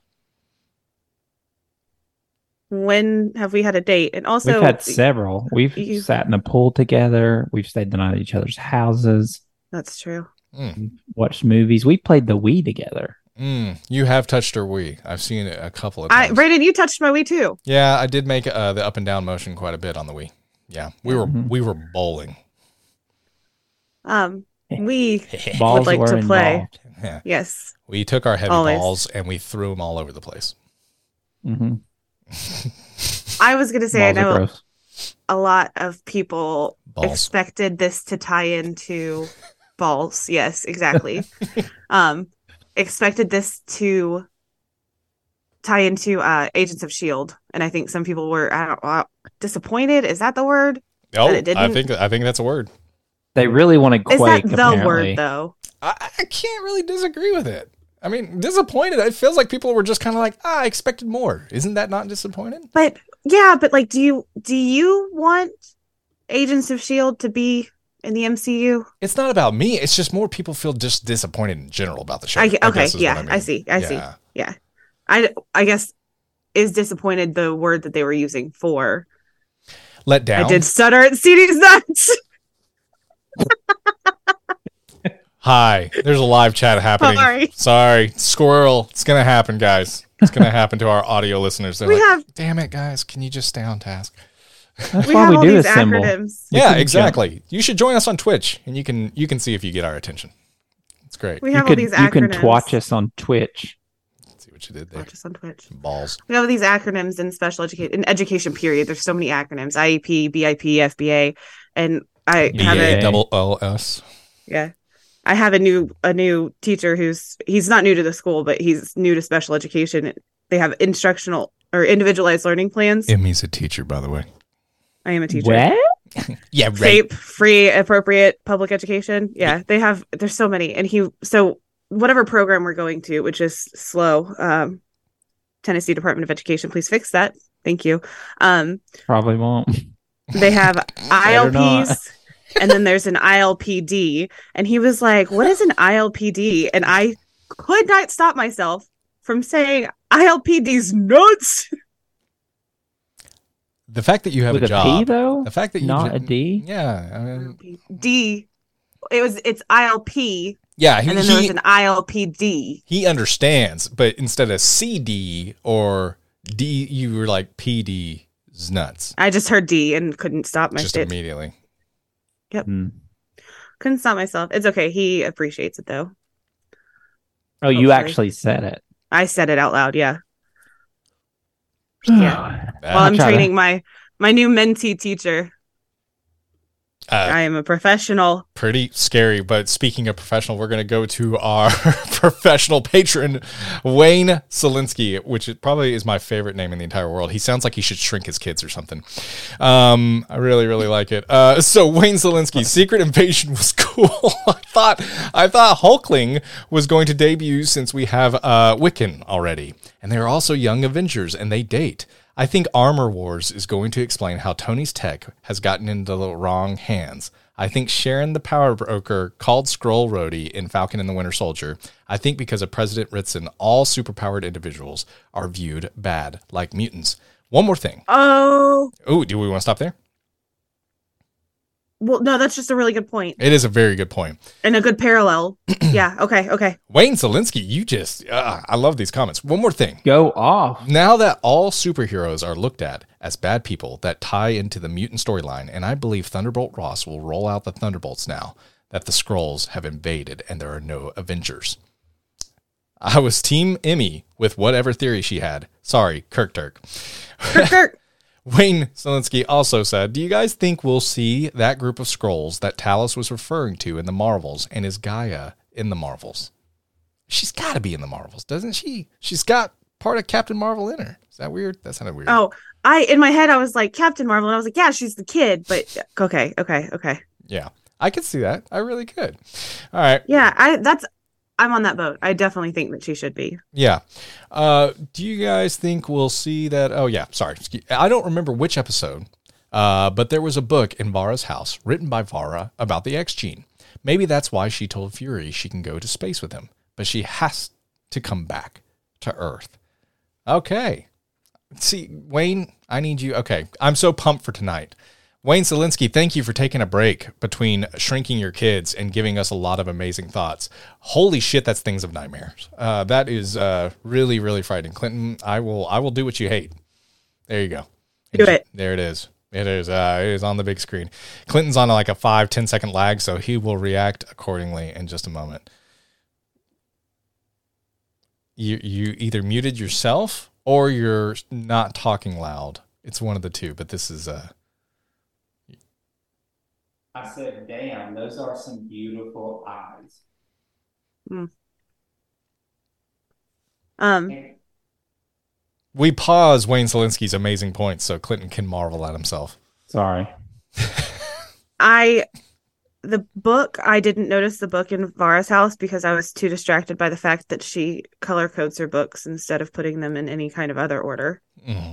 when have we had a date? And also, We've had several. We've you- sat in a pool together. We've stayed the night at each other's houses. that's true. Mm, Watched movies. We played the Wii together. mm, you have touched her Wii. I've seen it a couple of I times. Brandon, you touched my Wii too. yeah, I did make uh, the up and down motion quite a bit on the Wii. Yeah, we were Mhm. we were bowling. Um, we Balls like were to play. involved. Yeah. yes. We took our heavy Always. balls and we threw them all over the place. hmm I was gonna say Balls I are know gross. a lot of people Balls. expected this to tie into balls. Yes, exactly. um, expected this to tie into uh, Agents of S H I E L D, and I think some people were I don't know, disappointed. Is that the word? Oh, That it didn't? I think I think that's a word. They really want to Is Quake. that the apparently. word though? I, I can't really disagree with it. I mean, disappointed. It feels like people were just kind of like, ah, I expected more. Isn't that not disappointed? But yeah, but like, do you do you want Agents of S H I E L D to be in the M C U? It's not about me. It's just more people feel just disappointed in general about the show. I, I okay, guess is yeah, what I, mean. I see, I Yeah. see, yeah. I I guess is disappointed the word that they were using for. Let down. I did stutter at C D's nuts. Hi, there's a live chat happening. Sorry. Sorry. Squirrel. It's going to happen, guys. It's going to happen to our audio listeners. They're We like, have- damn it, guys. Can you just stay on task? That's We why have we all do these this symbol. acronyms. You Yeah, can exactly. You should join us on Twitch, and you can you can see if you get our attention. It's great. We You have all could these you acronyms. can twatch us on Twitch. See what you did there. Watch us on Twitch. Balls. We have these acronyms in special education in education period. There's so many acronyms: I E P, B I P, F B A, and I B have A a double L S. yeah. I have a new a new teacher who's he's not new to the school, but he's new to special education. They have instructional or individualized learning plans. Emmy's a teacher, by the way. I am a teacher. What? Yeah, FAPE, free appropriate public education. Yeah, they have. There's so many, and he so whatever program we're going to, which is slow. Um, Tennessee Department of Education, please fix that. Thank you. Um, Probably won't. they have I L not. Ps. And then there's an I L P D. And he was like, what is an I L P D? And I could not stop myself from saying I L P D's nuts. The fact that you have With a a job. P though, The fact that you not ju- a D. Yeah, I mean, D. It was it's I L P. yeah. He And then there was he, an I L P D. he understands, but instead of C D or D, you were like P D's nuts I just heard D and couldn't stop my just shit. immediately. Hmm. Couldn't stop myself. It's okay. He appreciates it though. Oh, you Hopefully. actually said it. I said it out loud. Yeah. Yeah. That- While I'm try to- training my my new mentee teacher. uh, I am a professional. pretty scary. But speaking of professional, we're going to go to our professional patron, Wayne Selinsky, which it probably is my favorite name in the entire world. He sounds like he should shrink his kids or something. Um, I really, really like it. Uh, so Wayne Selinsky, Secret Invasion was cool. I thought, I thought Hulkling was going to debut since we have uh, Wiccan already, and they're also Young Avengers, and they date. I think Armor Wars is going to explain how Tony's tech has gotten into the wrong hands. I think Sharon the Power Broker called Skrull Rhodey in Falcon and the Winter Soldier. I think because of President Ritson, all superpowered individuals are viewed bad, like mutants. One more thing. Oh, Oh, do we want to stop there? well, no, that's just a really good point It is a very good point. and a good parallel. Yeah. Okay. Okay. Wayne Selinsky, you just, uh, I love these comments. One more thing. Go off. Now that all superheroes are looked at as bad people that tie into the mutant storyline, and I believe Thunderbolt Ross will roll out the Thunderbolts now that the Skrulls have invaded and there are no Avengers. I was Team Emmy with whatever theory she had. Sorry, Kirk Turk. Kirk, Kirk. Wayne Selinsky also said, do you guys think we'll see that group of Skrulls that Talos was referring to in the Marvels, and is Gaia in the Marvels? She's got to be in the Marvels, doesn't she? She's got part of Captain Marvel in her. Is that weird? That sounded weird. Oh, I in my head I was like Captain Marvel, and I was like, yeah, she's the kid. But okay, okay, okay. Yeah, I could see that. I really could. All right. Yeah, I that's I'm on that boat. I definitely think that she should be. Yeah. Uh, do you guys think we'll see that? Oh, yeah. Sorry. I don't remember which episode, uh, but there was a book in Vara's house written by Vara about the X gene. Maybe that's why she told Fury she can go to space with him, but she has to come back to Earth. Okay. See, Wayne, I need you. Okay. I'm so pumped for tonight. Wayne Selinsky, thank you for taking a break between shrinking your kids and giving us a lot of amazing thoughts. Holy shit, that's Things of Nightmares. Uh, that is uh, really, really frightening. Clinton, I will I will do what you hate. There you go. Do it. There it is. It is. Uh, it is on the big screen. Clinton's on like a five, ten second lag, so he will react accordingly in just a moment. You you either muted yourself or you're not talking loud. It's one of the two, but this is uh I said, damn, those are some beautiful eyes. Mm. Um, we pause Wayne Selinsky's amazing points so Clinton can marvel at himself. Sorry. I, the book, I didn't notice the book in Vara's house because I was too distracted by the fact that she color codes her books instead of putting them in any kind of other order. Mm-hmm.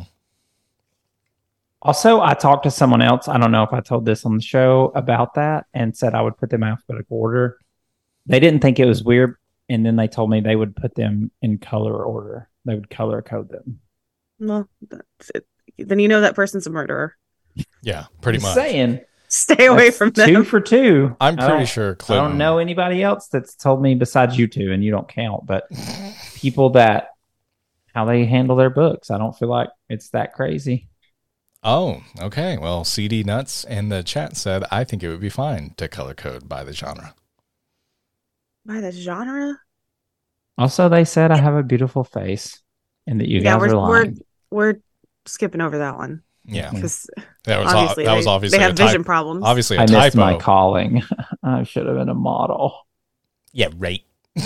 Also, I talked to someone else. I don't know if I told this on the show about that and said I would put them in alphabetical order. They didn't think it was weird. And then they told me they would put them in color order. They would color code them. Well, that's it. Then you know that person's a murderer. Yeah, pretty I'm much. Saying, stay away from them. Two for two. I'm I pretty don't- sure I Clinton. don't know anybody else that's told me besides you two, and you don't count, but people that how they handle their books. I don't feel like it's that crazy. Oh, okay. Well, C D Nuts in the chat said, I think it would be fine to color code by the genre. By the genre? Also, they said I have a beautiful face and that you Yeah, guys we're, are lying. we're we're skipping over that one Yeah. because That was, obviously that they, was obviously they have a type- vision problems. Obviously a I typo. missed my calling. I should have been a model. Yeah, right.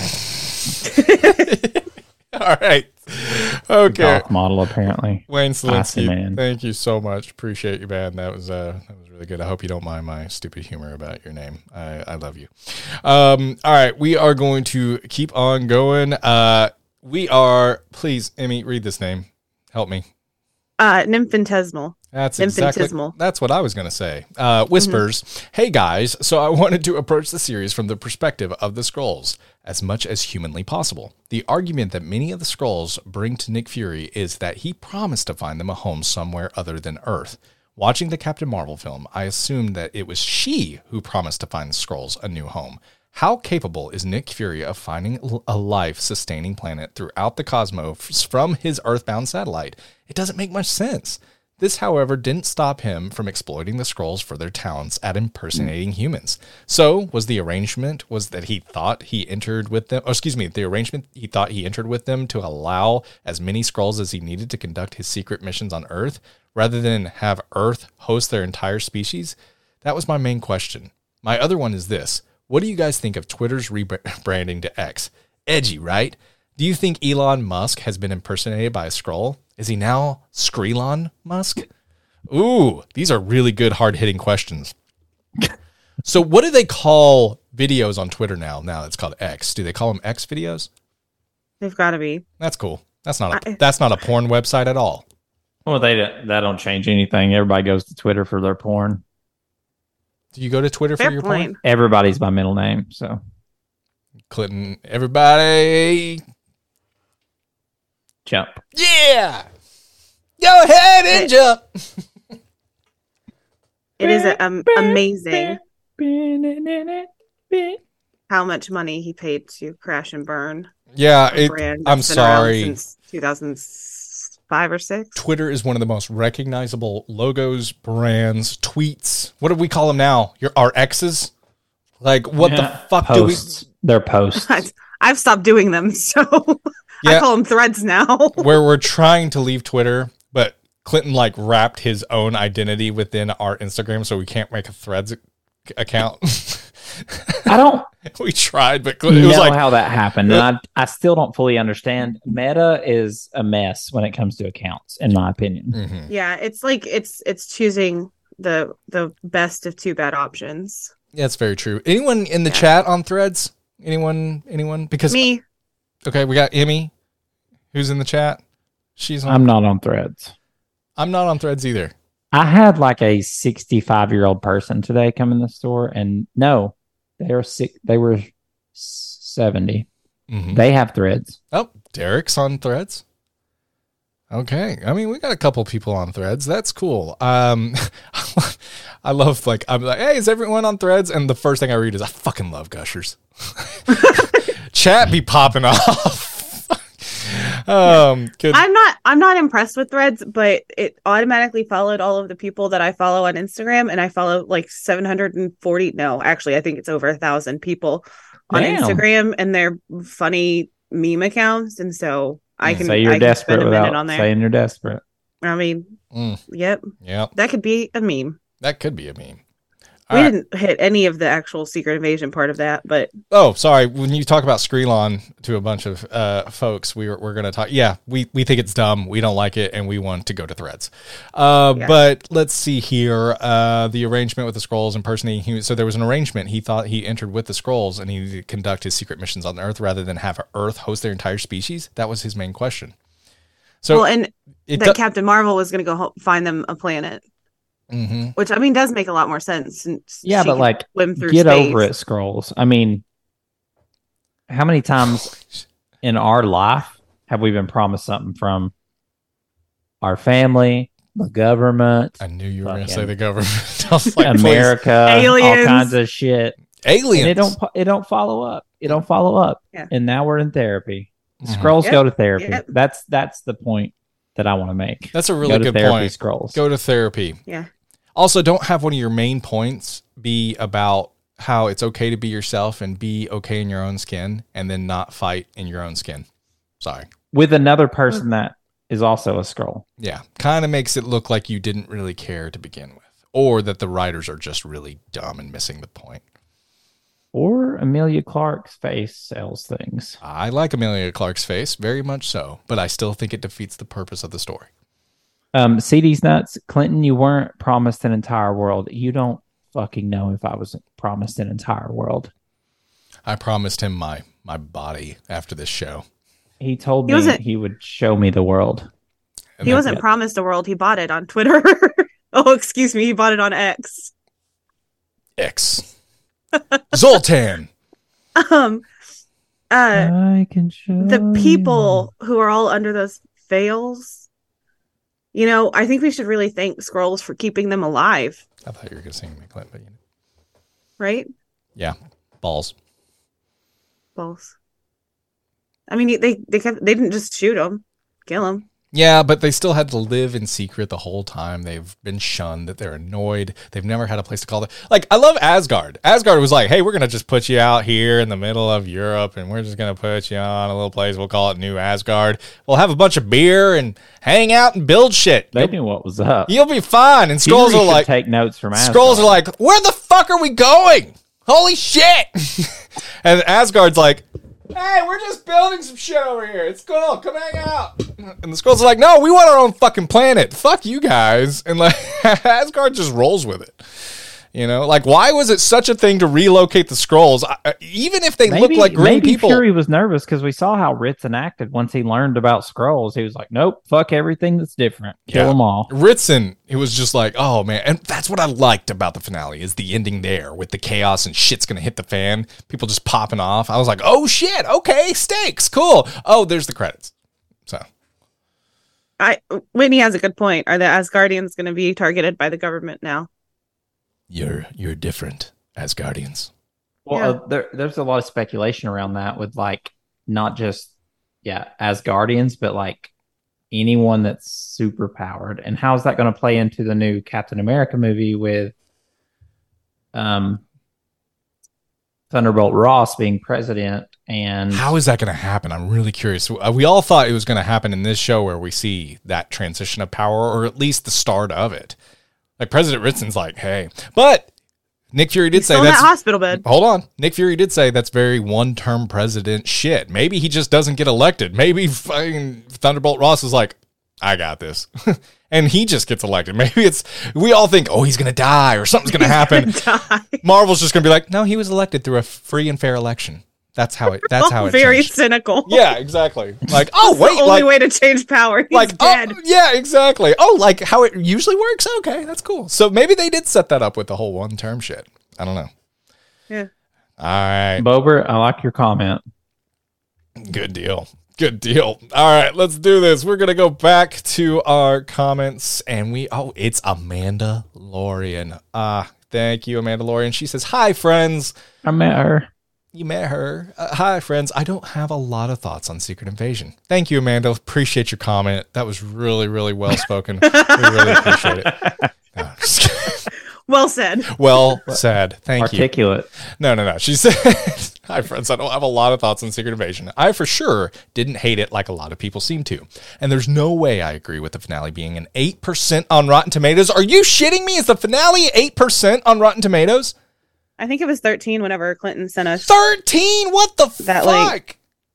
All right. Okay. Golf model, apparently. Wayne Classy Selinsky, man. thank you so much. Appreciate you, man. That was uh, that was really good. I hope you don't mind my stupid humor about your name. I, I love you. Um, all right, we are going to keep on going. Uh, we are, please, Emmy, read this name. Help me. Uh, Nymphintismal. That's exactly, Infinitesimal. that's what I was going to say. Uh, whispers, mm-hmm. Hey guys, so I wanted to approach the series from the perspective of the Skrulls as much as humanly possible. The argument that many of the Skrulls bring to Nick Fury is that he promised to find them a home somewhere other than Earth. Watching the Captain Marvel film, I assumed that it was she who promised to find the Skrulls a new home. How capable is Nick Fury of finding a life-sustaining planet throughout the cosmos from his Earthbound satellite? It doesn't make much sense. This, however, didn't stop him from exploiting the Skrulls for their talents at impersonating humans. So, was the arrangement was that he thought he entered with them, oh, excuse me, the arrangement he thought he entered with them to allow as many Skrulls as he needed to conduct his secret missions on Earth, rather than have Earth host their entire species? That was my main question. My other one is this. What do you guys think of Twitter's rebranding to X? Edgy, right? Do you think Elon Musk has been impersonated by a Skrull? Is he now Skreelon Musk? Ooh, these are really good, hard-hitting questions. So what do they call videos on Twitter now? Now it's called X. Do they call them X videos? They've got to be. That's cool. That's not a I- that's not a porn website at all. Well, they don't- that don't change anything. Everybody goes to Twitter for their porn. Do you go to Twitter for Fair your point. porn? Everybody's my middle name, so Clinton, everybody. jump. Yeah. Go ahead and jump. It is um, amazing how much money he paid to Crash and Burn. Yeah, a it, brand I'm that's been around sorry. Since two thousand five or six. Twitter is one of the most recognizable logos, brands, tweets. What do we call them now? Your our X's? Like, what Yeah. the fuck Posts. They're posts. I've, I've stopped doing them, so do we? I Yeah, call them threads now. where we're trying to leave Twitter, but Clinton like wrapped his own identity within our Instagram, so we can't make a Threads ac- account. I don't We tried, but Clinton, it know was like, how that happened, and I I still don't fully understand. Meta is a mess when it comes to accounts, in my opinion. mhm. Yeah, it's like it's it's choosing the the best of two bad options. Yeah, that's very true. Anyone in the Yeah. chat on Threads? Anyone? Anyone? Because Me, okay, we got Emmy, who's in the chat. She's on. I'm not on Threads. I'm not on Threads either. I had like a sixty-five year old person today come in the store, and no, they were sick. They were seventy. Mhm. They have Threads. Oh, Derek's on Threads. Okay. I mean, we got a couple people on Threads. That's cool. Um, I love, like, I'm like, hey, is everyone on Threads? And the first thing I read is, I fucking love Gushers. Chat be popping off. um, good. I'm not I'm not impressed with Threads, but it automatically followed all of the people that I follow on Instagram, and I follow like seven hundred forty. No, actually, I think it's over a thousand people on Damn. Instagram, and they're funny meme accounts, and so I can say you're I can desperate spend a minute without on there. saying you're desperate. I mean, Mm. yep, Yep. that could be a meme. That could be a meme. We All right. didn't hit any of the actual Secret Invasion part of that, but Oh, sorry. When you talk about Screelon to a bunch of uh, folks, we were, we're going to talk. Yeah, we, we think it's dumb. We don't like it, and we want to go to Threads. Uh, Yeah. But let's see here. Uh, the arrangement with the Skrulls impersonating. He, so there was an arrangement. He thought he entered with the Skrulls, and he needed to conduct his secret missions on Earth rather than have Earth host their entire species. That was his main question. So well, and it that do- Captain Marvel was going to go ho- find them a planet, Mhm. which I mean does make a lot more sense. Since Yeah, she but can like, swim through get space. over it, Scrolls. I mean, how many times in our life have we been promised something from our family, the government, I knew you were going to say Fucking- the government. I was like, please. America, all Aliens. kinds of shit? Aliens. And it don't it don't follow up. It don't follow up. Yeah. And now we're in therapy. Mhm. Scrolls Yep. go to therapy. Yep. That's that's the point that I want to make. That's a really go to good therapy, point. Scrolls. Go to therapy. Yeah. Also, don't have one of your main points be about how it's okay to be yourself and be okay in your own skin and then not fight in your own skin. Sorry. With another person that is also a scroll. Yeah. Kind of makes it look like you didn't really care to begin with, or that the writers are just really dumb and missing the point. Or Amelia Clark's face sells things. I like Amelia Clark's face, very much so, but I still think it defeats the purpose of the story. Um, C D's nuts. Clinton, you weren't promised an entire world. You don't fucking know if I was promised an entire world. I promised him my my body after this show. He told He me wasn't- he would show me the world. And He that- wasn't yeah. promised a world. He bought it on Twitter. Oh, excuse me. He bought it on X. X. Zoltan. Um, uh, I can show the people who are all under those veils, you know, I think we should really thank Skrulls for keeping them alive, I thought you were going to sing me, Clint, but you know. right? Yeah. Balls. Both. I mean, they they kept, they didn't just shoot them, kill them. Yeah, but they still had to live in secret the whole time. They've been shunned, that they're annoyed. They've never had a place to call it. Like, I love Asgard. Asgard was like, hey, we're going to just put you out here in the middle of Europe, and we're just going to put you on a little place. We'll call it New Asgard. We'll have a bunch of beer and hang out and build shit. They You'll, knew what was up. you'll be fine. And Skrulls Fury are should like, take notes from Asgard. Skrulls are like, where the fuck are we going? Holy shit. And Asgard's like, hey, we're just building some shit over here. It's cool. Come hang out. And the Skrulls are like, no, we want our own fucking planet. Fuck you guys. And like, Asgard just rolls with it. You know, like, why was it such a thing to relocate the Skrulls? I, even if they look like green maybe people. Fury was nervous because we saw how Ritson acted once he learned about Skrulls. He was like, nope, fuck everything that's different. Kill Yeah. them all. Ritson, it was just like, oh man. And that's what I liked about the finale is the ending there with the chaos and shit's going to hit the fan. People just popping off. I was like, oh shit. Okay. Stakes. Cool. Oh, there's the credits. So. I Whitney has a good point. Are the Asgardians going to be targeted by the government now? You're you're different as Guardians. Well, Yeah. uh, there, there's a lot of speculation around that with like not just yeah as Guardians, but like anyone that's super powered. And how's that going to play into the new Captain America movie with um Thunderbolt Ross being president? And How is that going to happen? I'm really curious. Uh, We all thought it was going to happen in this show where we see that transition of power, or at least the start of it. Like President Ritson's like, hey, but Nick Fury did He's say still in that's that hospital bed. hold on. Nick Fury did say that's very one-term president shit. Maybe he just doesn't get elected. Maybe fucking Thunderbolt Ross is like, I got this. And he just gets elected. Maybe it's, we all think, oh, he's going to die or something's going to happen. Die. Marvel's just going to be like, no, he was elected through a free and fair election. That's how it, that's how it Very changed. cynical. Yeah, exactly. Like, oh, It's wait, the only like, way to change power. He's like, dead. oh, yeah, exactly. Oh, like how it usually works? Okay, that's cool. So maybe they did set that up with the whole one-term shit. I don't know. Yeah. All right. Bober, I like your comment. Good deal. Good deal. All right, let's do this. We're going to go back to our comments and we, oh, it's Amanda Lorian. Ah, thank you, Amanda Lorian. She says, hi, friends. I met her. You met her. Uh, hi, friends. I don't have a lot of thoughts on Secret Invasion. Thank you, Amanda. Appreciate your comment. That was really, really well spoken. We really appreciate it. No, I'm just kidding. Well said. Well said. Thank Articulate. you. No, no, no. She said, hi, friends. I don't have a lot of thoughts on Secret Invasion. I for sure didn't hate it like a lot of people seem to. And there's no way I agree with the finale being an eight percent on Rotten Tomatoes. Are you shitting me? Is the finale eight percent on Rotten Tomatoes? I think it was thirteen whenever Clinton sent us. thirteen? What the That, fuck? like-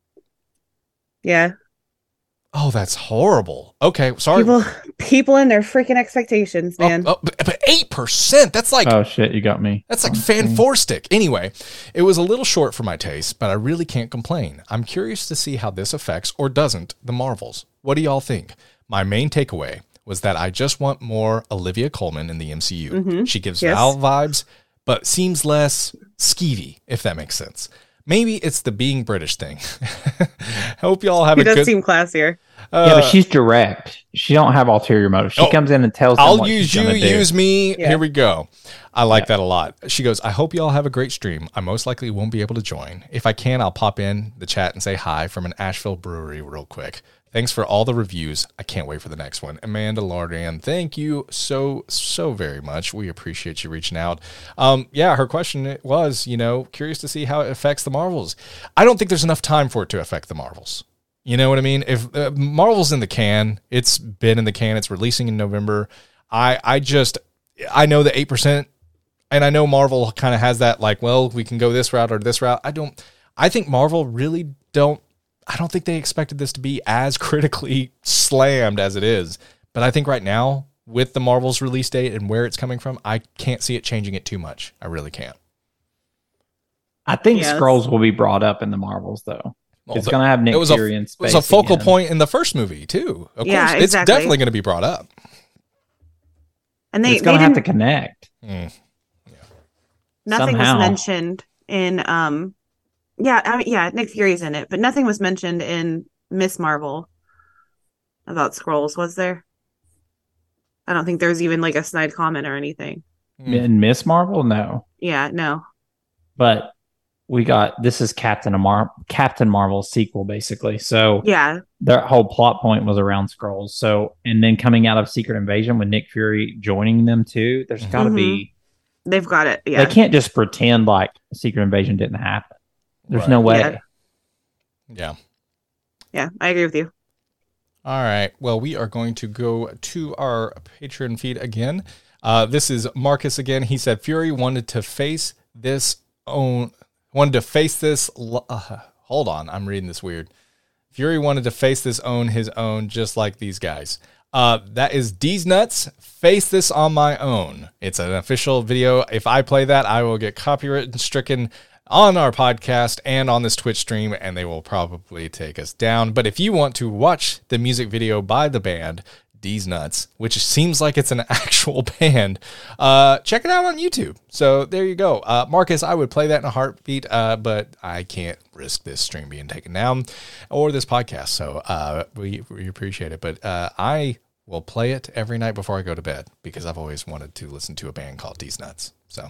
Yeah. Oh, that's horrible. Okay, sorry. People people and their freaking expectations, man. Oh, oh, but but eight percent? That's like Oh shit, you got me. That's like fan-forstic. Anyway, it was a little short for my taste, but I really can't complain. I'm curious to see how this affects or doesn't the Marvels. What do y'all think? My main takeaway was that I just want more Olivia Colman in the M C U. Mhm. She gives Yes. Val vibes, but seems less skeevy, if that makes sense. Maybe it's the being British thing. Hope y'all have He a does good... seem classier. uh, yeah, but she's direct. She don't have ulterior motives. She Oh, comes in and tells them I'll what use she's you, gonna do. use me. Yeah. Here we go. I like Yeah. that a lot. She goes, I hope you all have a great stream. I most likely won't be able to join. If I can, I'll pop in the chat and say hi from an Asheville brewery real quick. Thanks for all the reviews. I can't wait for the next one. Amanda Lordan, thank you so, so very much. We appreciate you reaching out. Um, yeah, her question was, you know, curious to see how it affects the Marvels. I don't think there's enough time for it to affect the Marvels. You know what I mean? If uh, Marvel's in the can, it's been in the can. It's releasing in November. I, I just, I know the eight percent, and I know Marvel kind of has that, like, well, we can go this route or this route. I don't, I think Marvel really don't, I don't think they expected this to be as critically slammed as it is. But I think right now, with the Marvel's release date and where it's coming from, I can't see it changing it too much. I really can't. I think Yes. Skrulls will be brought up in the Marvels though. Well, It's the- going to have Nick it was a, Fury in it space. was a focal again. point in the first movie, too. Of Yeah, course, it's exactly. definitely going to be brought up. And But they, it's they going to have to didn't, connect. Mm. nothing somehow. was mentioned in um yeah, I mean, yeah, Nick Fury's in it, but nothing was mentioned in Miss Marvel about Skrulls, was there? I don't think there was even like a snide comment or anything. Mm. In Miss Marvel, no. Yeah, no. But we got this is Captain Mar- Captain Marvel's sequel, basically. So Yeah. their whole plot point was around Skrulls. So and then coming out of Secret Invasion with Nick Fury joining them too, there's got to Mhm. be. They've got it. Yeah. They can't just pretend like Secret Invasion didn't happen. There's Right. no way. Yeah. Yeah. Yeah, I agree with you. All right. Well, we are going to go to our Patreon feed again. Uh, this is Marcus again. He said Fury wanted to face this own wanted to face this. lo- Uh, hold on, I'm reading this weird. Fury wanted to face this own his own, just like these guys. Uh, that is D's nuts. Face this on my own. It's an official video. If I play that, I will get copyright stricken on our podcast and on this Twitch stream, and they will probably take us down. But if you want to watch the music video by the band D's Nuts, which seems like it's an actual band, uh, check it out on YouTube. So there you go. Uh, Marcus, I would play that in a heartbeat, uh, but I can't risk this stream being taken down or this podcast. So uh, we, we appreciate it. But uh, I will play it every night before I go to bed because I've always wanted to listen to a band called D's Nuts. So.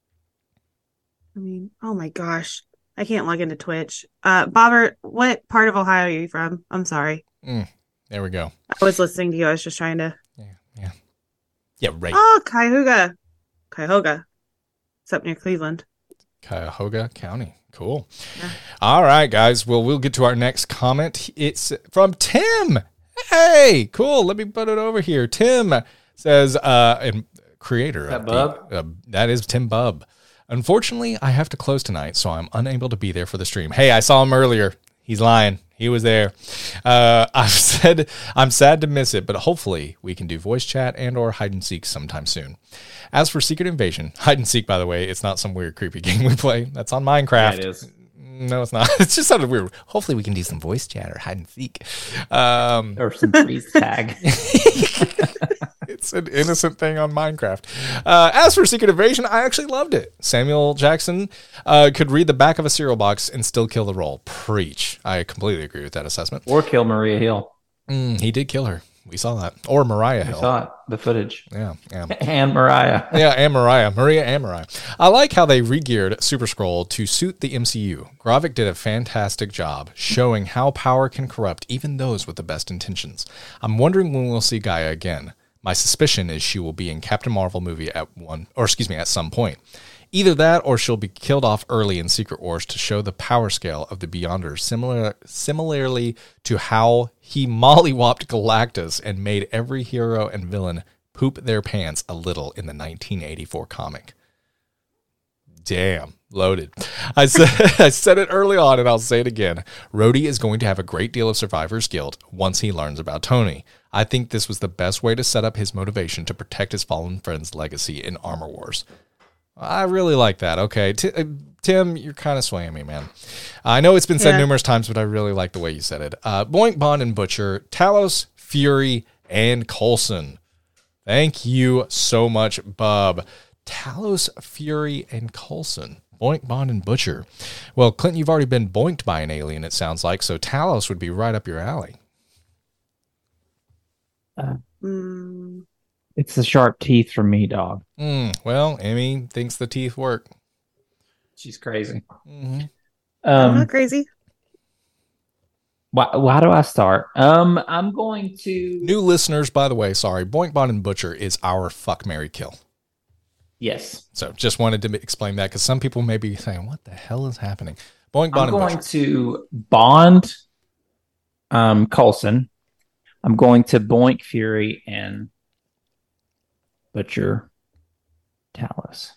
I mean, oh my gosh. I can't log into Twitch. Uh Bobbert, what part of Ohio are you from? I'm sorry. Mm, there we go. I was listening to you. I was just trying to Yeah, yeah, yeah. Right, Oh, Cuyahoga. Cuyahoga. It's up near Cleveland. Cuyahoga County. Cool. Yeah. All right, guys. Well, we'll get to our next comment. It's from Tim. Hey, cool. Let me put it over here. Tim says, uh, and creator That of Bub? the, uh, that is Tim Bub. Unfortunately, I have to close tonight, so I'm unable to be there for the stream. Hey, I saw him earlier. He's lying. He was there. Uh, I've said I'm sad to miss it, but hopefully we can do voice chat and or hide and seek sometime soon. As for Secret Invasion, hide and seek, by the way, it's not some weird creepy game we play. That's on Minecraft. Yeah, it is. No, it's not. It's just sounded weird. Hopefully we can do some voice chat or hide and seek. Um, Or some freeze tag. it's an innocent thing on Minecraft. Uh, as for Secret Invasion, I actually loved it. Samuel Jackson uh, could read the back of a cereal box and still kill the role. Preach. I completely agree with that assessment. Or kill Maria Hill. Mm, he did kill her. We saw that. Or Mariah I Hill. saw it. The footage. Yeah, yeah. And Mariah. Yeah, and Mariah. Maria and Mariah. I like how they re-geared Super Skrull to suit the M C U. Gravik did a fantastic job showing how power can corrupt even those with the best intentions. I'm wondering when we'll see Gaia again. My suspicion is she will be in Captain Marvel movie at one, or excuse me, at some point. Either that or she'll be killed off early in Secret Wars to show the power scale of the Beyonders, similar, similarly to how he mollywopped Galactus and made every hero and villain poop their pants a little in the nineteen eighty-four comic. Damn, loaded. I said I said it early on, and I'll say it again. Rhodey is going to have a great deal of survivor's guilt once he learns about Tony. I think this was the best way to set up his motivation to protect his fallen friend's legacy in Armor Wars. I really like that. Okay, T- uh, Tim, you're kind of swaying me, man. I know it's been said Yeah. numerous times, but I really like the way you said it. Uh, Boink, Bond, and Butcher, Talos, Fury, and Coulson. Thank you so much, Bub. Talos, Fury, and Coulson. Boink, Bond, and Butcher. Well, Clinton, you've already been boinked by an alien, it sounds like, so Talos would be right up your alley. Mm, It's the sharp teeth for me, dog. Mm, well, Amy thinks the teeth work. She's crazy. Mm-hmm. I'm Um, not crazy. why, why do I start? Um, I'm going to. New listeners, by the way, sorry, Boink, Bond, and Butcher is our fuck, marry, kill. Yes. So just wanted to explain that because some people may be saying, what the hell is happening? Boink, Bond, I'm and going Butcher. to Bond um, Coulson. I'm going to Boink Fury and Butcher Talos.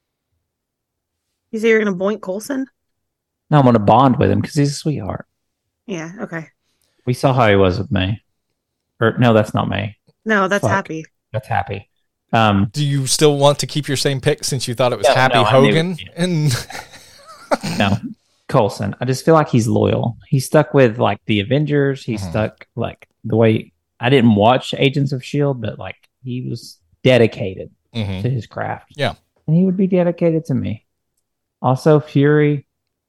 You say you're gonna boink Coulson? No, I'm going to bond with him because he's a sweetheart. Yeah. Okay. We saw how he was with May. Or no, that's not May. No, that's Fuck. happy. That's Happy. Um, Do you still want to keep your same pick since you thought it was No, Happy no, I knew- Hogan? And no, Coulson. I just feel like he's loyal. He's stuck with like the Avengers. He's Mhm. stuck like the way I didn't watch Agents of S H I E L D, but like he was dedicated Mhm. to his craft. Yeah. And he would be dedicated to me. Also, Fury.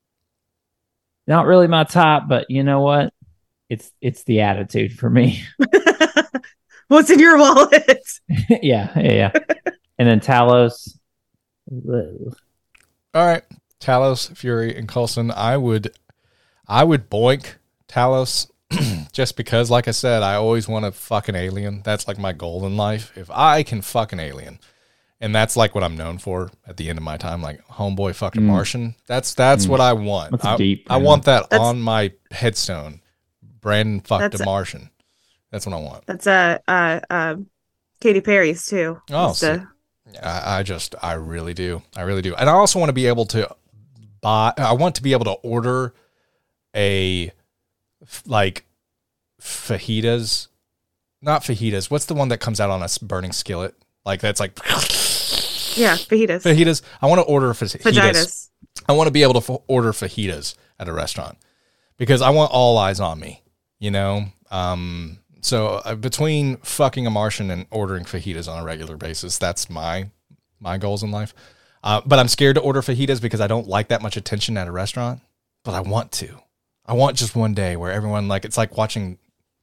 Not really my type, but you know what? It's it's the attitude for me. What's in your wallet? yeah, yeah, yeah. And then Talos. Ugh. all right, Talos, Fury, and Coulson. I would, I would boink Talos just because, like I said, I always want to fuck an alien. That's like my goal in life. If I can fuck an alien, and that's like what I'm known for at the end of my time, like homeboy fucked a Mm. Martian. That's that's Mm. what I want. That's I, deep, I man. want that That's- on my headstone. Brandon fucked That's a a- Martian. That's what I want. That's uh uh uh Katy Perry's too. Oh, That's the- I, I just, I really do. I really do. And I also want to be able to buy, I want to be able to order a, f- like, fajitas, not fajitas. What's the one that comes out on a s- burning skillet? Like, that's like, yeah, fajitas. fajitas. I want to order fajitas. Vaginas. I want to be able to f- order fajitas at a restaurant because I want all eyes on me, you know? Um, so uh, between fucking a Martian and ordering fajitas on a regular basis, that's my, my goals in life. Uh, but I'm scared to order fajitas because I don't like that much attention at a restaurant, but I want to. I want just one day where everyone, like, it's like watching,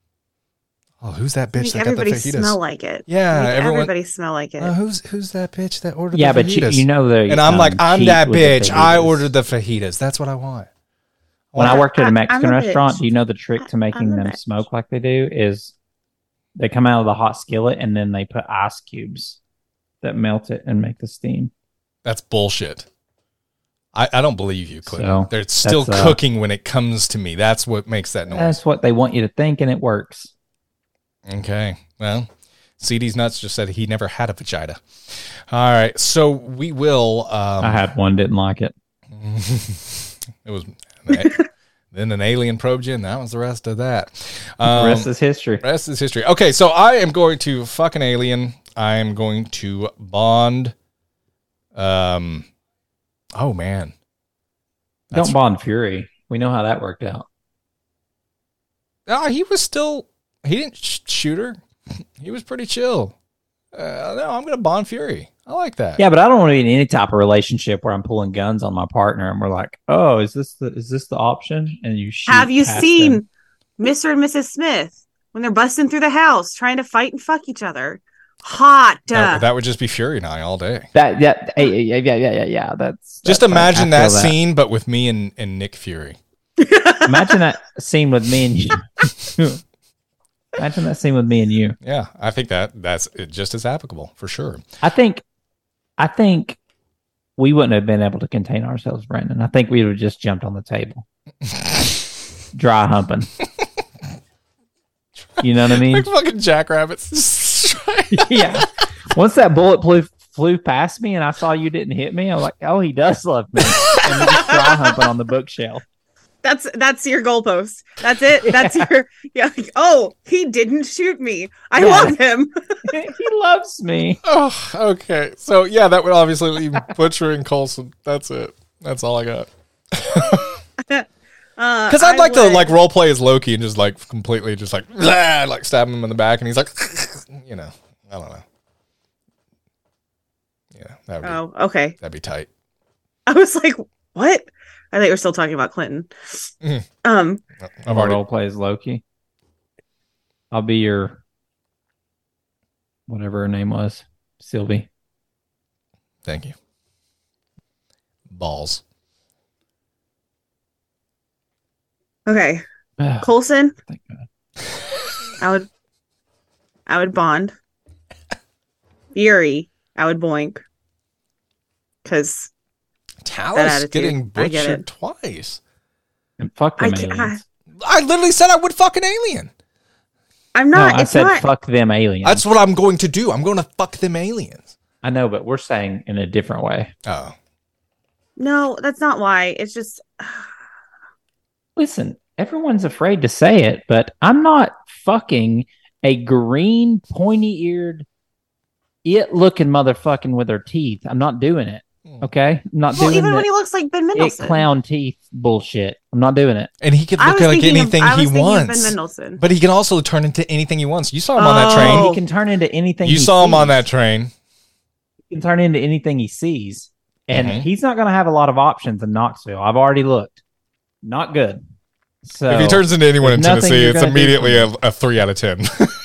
oh, who's that bitch Make that got the everybody fajitas? smell like it. Yeah, Make everyone- everybody smell like it. Uh, who's who's that bitch that ordered Yeah, the but you, fajitas? you know the and I'm um, like, I'm cheat that with the bitch. I fajitas. ordered the fajitas. That's what I want. When I worked at I- a I'm Mexican a restaurant, bitch. do you know the trick to I- making I'm a them bitch. smoke like they do is they come out of the hot skillet and then they put ice cubes that melt it and make the steam. That's bullshit. I, I don't believe you, Clinton. So, They're still that's, uh, cooking when it comes to me. That's what makes that noise. That's what they want you to think, and it works. Okay. Well, C D's Nuts just said he never had a vagina. All right. So we will. Um, I had one, didn't like it. it was. Then an alien probed you, and that was the rest of that. the Um, rest is history. Rest is history. Okay, so I am going to fuck an alien. I am going to bond. Um. Oh man. That's- Don't bond Fury. We know how that worked out. No, he was still. He didn't sh- shoot her. He was pretty chill. Uh, no, I'm gonna bond Fury. I like that. Yeah, but I don't want to be in any type of relationship where I'm pulling guns on my partner and we're like, "Oh, is this the is this the option?" And you shoot Have you past seen them. Mister and Missus Smith when they're busting through the house trying to fight and fuck each other? Hot. That, Uh, that would just be Fury and I all day. that? Yeah, hey, yeah, yeah, yeah, yeah, yeah. That's Just that's- imagine I that, feel scene, but with me and, and Nick Fury. Imagine that scene with me and you. Imagine that scene with me and you. Yeah, I think that that's just as applicable for sure. I think, I think we wouldn't have been able to contain ourselves, Brandon. I think we would have just jumped on the table, dry humping. You know what I mean? Like fucking jackrabbits. Yeah. Once that bullet flew, flew past me and I saw you didn't hit me, I was like, oh, he does love me. And we just dry humping on the bookshelf. That's that's your goalpost. That's it. Yeah. That's your yeah. Like, oh, he didn't shoot me. I Yeah. love him. He loves me. Oh, okay. So yeah, that would obviously leave Butcher and Coulson. That's it. That's all I got. Because I'd I like would- to like role play as Loki and just like completely just like "Blah," like stab him in the back and he's like, you know, I don't know. Yeah, that would be, Oh, okay. that'd be tight. I was like, what? I thought you were still talking about Clinton. Mhm. Um, I've I'll already. role play as Loki. I'll be your whatever her name was, Sylvie. Thank you. Balls. okay. Thank Coulson, God. I would I would bond. Fury, I would boink. Cause Talos attitude, getting I get butchered it. twice. And fuck I them can't- aliens. I literally said I would fuck an alien. I'm No, not I it's said not fuck them aliens. That's what I'm going to do. I'm going to fuck them aliens. I know, but we're saying in a different way. Oh. no, that's not why. It's just Listen, everyone's afraid to say it, but I'm not fucking a green, pointy-eared, it-looking motherfucking with her teeth. I'm not doing it. Okay, I'm not well, doing even the when he looks like Ben it Mendelsohn. clown teeth bullshit. I'm not doing it. And he could I look was like thinking of- anything I was he thinking of wants. Ben Mendelsohn. But he can also turn into anything he wants. You saw him on that Oh. train. He can turn into anything. You he saw him on sees. that train. He can turn into anything he sees, and Mhm. he's not going to have a lot of options in Knoxville. I've already looked. Not good. So If he turns into anyone in there's nothing Tennessee, you're it's gonna do immediately for a, me. a three out of ten.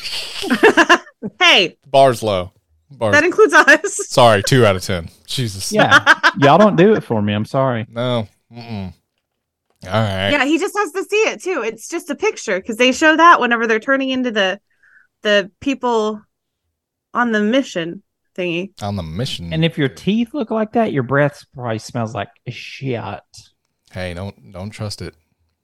Hey, Bars low. Bars. that includes us. Sorry, two out of ten. Jesus. yeah, y'all don't do it for me. I'm sorry. No. Mm-mm. All right. Yeah, he just has to see it too. It's just a picture because they show that whenever they're turning into the the people on the mission thingy. On the mission. And if your teeth look like that, your breath probably smells like shit. Hey, don't don't trust it.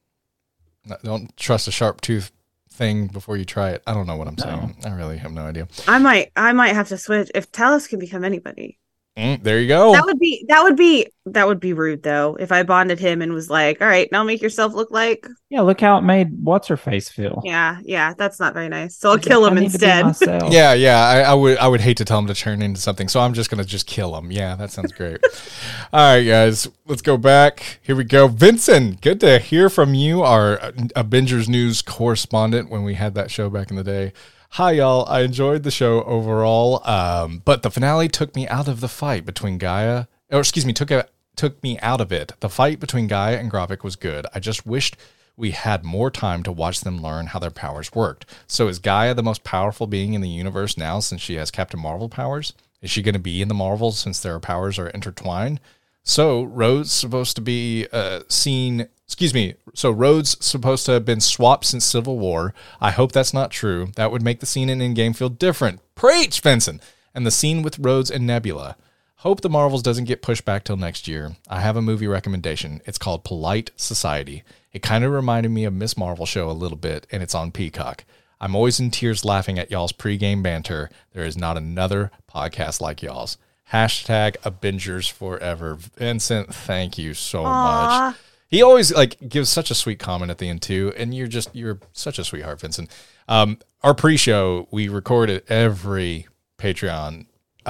No- Don't trust a sharp tooth thing before you try it. I don't know what I'm No. saying. I really have no idea. I might I might have to switch if Talos can become anybody. Mm, there you go. That would be that would be that would be rude though if I bonded him and was like, all right, now make yourself look like Yeah, look how it made what's her face feel. yeah yeah that's not very nice. So I'll kill him I need to be instead. myself. Yeah, yeah. I, I would I would hate to tell him to turn into something, so I'm just gonna just kill him. Yeah, that sounds great. All right, guys, let's go back. Here we go. Vincent, good to hear from you, our uh, Avengers News correspondent when we had that show back in the day. Hi, y'all. I enjoyed the show overall, um, but the finale took me out of the fight between Gaia, or excuse me, took a, took me out of it. The fight between Gaia and Gravik was good. I just wished we had more time to watch them learn how their powers worked. So is Gaia the most powerful being in the universe now since she has Captain Marvel powers? Is she going to be in the Marvels since their powers are intertwined? So Rhodes supposed to be uh, seen, excuse me, so Rhodes supposed to have been swapped since Civil War. I hope that's not true. That would make the scene in Endgame feel different. Preach, Vincent! And the scene with Rhodes and Nebula. Hope the Marvels doesn't get pushed back till next year. I have a movie recommendation. It's called Polite Society. It kind of reminded me of Miss Marvel show a little bit, and it's on Peacock. I'm always in tears laughing at y'all's pregame banter. There is not another podcast like y'all's. Hashtag Avengers Forever. Vincent, thank you so Aw. much. He always like gives such a sweet comment at the end too, and you're just you're such a sweetheart, Vincent. Um, our pre-show we record it every Patreon.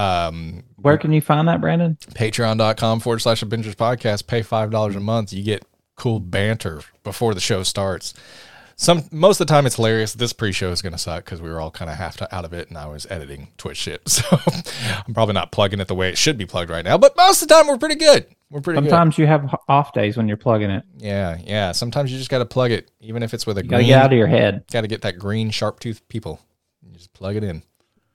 Um, Where can you find that, Brandon? Patreon.com forward slash Avengers Podcast. Pay five dollars a month. You get cool banter before the show starts. Some most of the time it's hilarious. This pre-show is going to suck because we were all kind of half to, out of it, and I was editing Twitch shit. So I'm probably not plugging it the way it should be plugged right now. But most of the time we're pretty good. We're pretty Sometimes you have off days when you're plugging it. good. Yeah, yeah. Sometimes you just got to plug it, even if it's with a You gotta green. get out of your head. Got to get that green sharp tooth people. You just plug it in.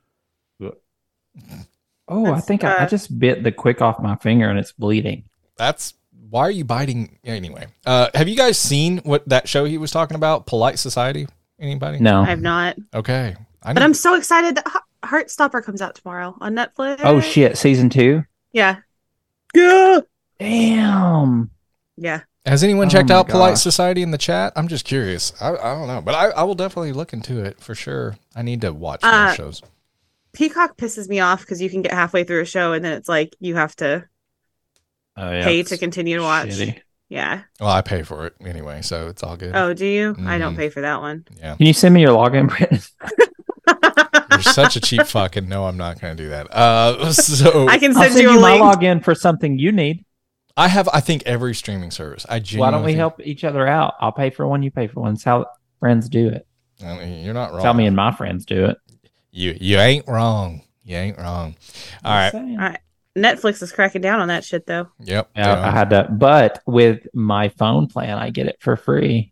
Oh, I That's, think I, I uh, just bit the quick off my finger and it's bleeding. That's why are you biting anyway? Uh, have you guys seen what that show he was talking about, Polite Society? Anybody? No. I've not. Okay. I But need- I'm so excited that H- Heartstopper comes out tomorrow on Netflix. Oh shit, season two? Yeah. Yeah. Damn. Yeah. Has anyone Oh checked my out Polite gosh. Society in the chat? I'm just curious. I, I don't know, but I, I will definitely look into it for sure. I need to watch more Uh, shows. Peacock pisses me off because you can get halfway through a show and then it's like you have to Oh yeah. pay it's to continue to watch. shitty. Yeah. Well, I pay for it anyway, so it's all good. Oh, do you? I don't Mhm. pay for that one. Yeah. Can you send me your login, Brent? You're such a cheap fuck, and no, I'm not going to do that. Uh, so I can I, I'll send, send you you a my link. login for something you need. have, I think, every streaming service. I Why genuinely don't we think- help each other out? I'll pay for one, you pay for one. It's how friends do it. I mean, you're not wrong. Tell me and my friends do it. You you ain't wrong. You ain't wrong. All right. Just saying. All right. Netflix is cracking down on that shit though. Yep. Yeah, yeah. I had to, but with my phone plan, I get it for free.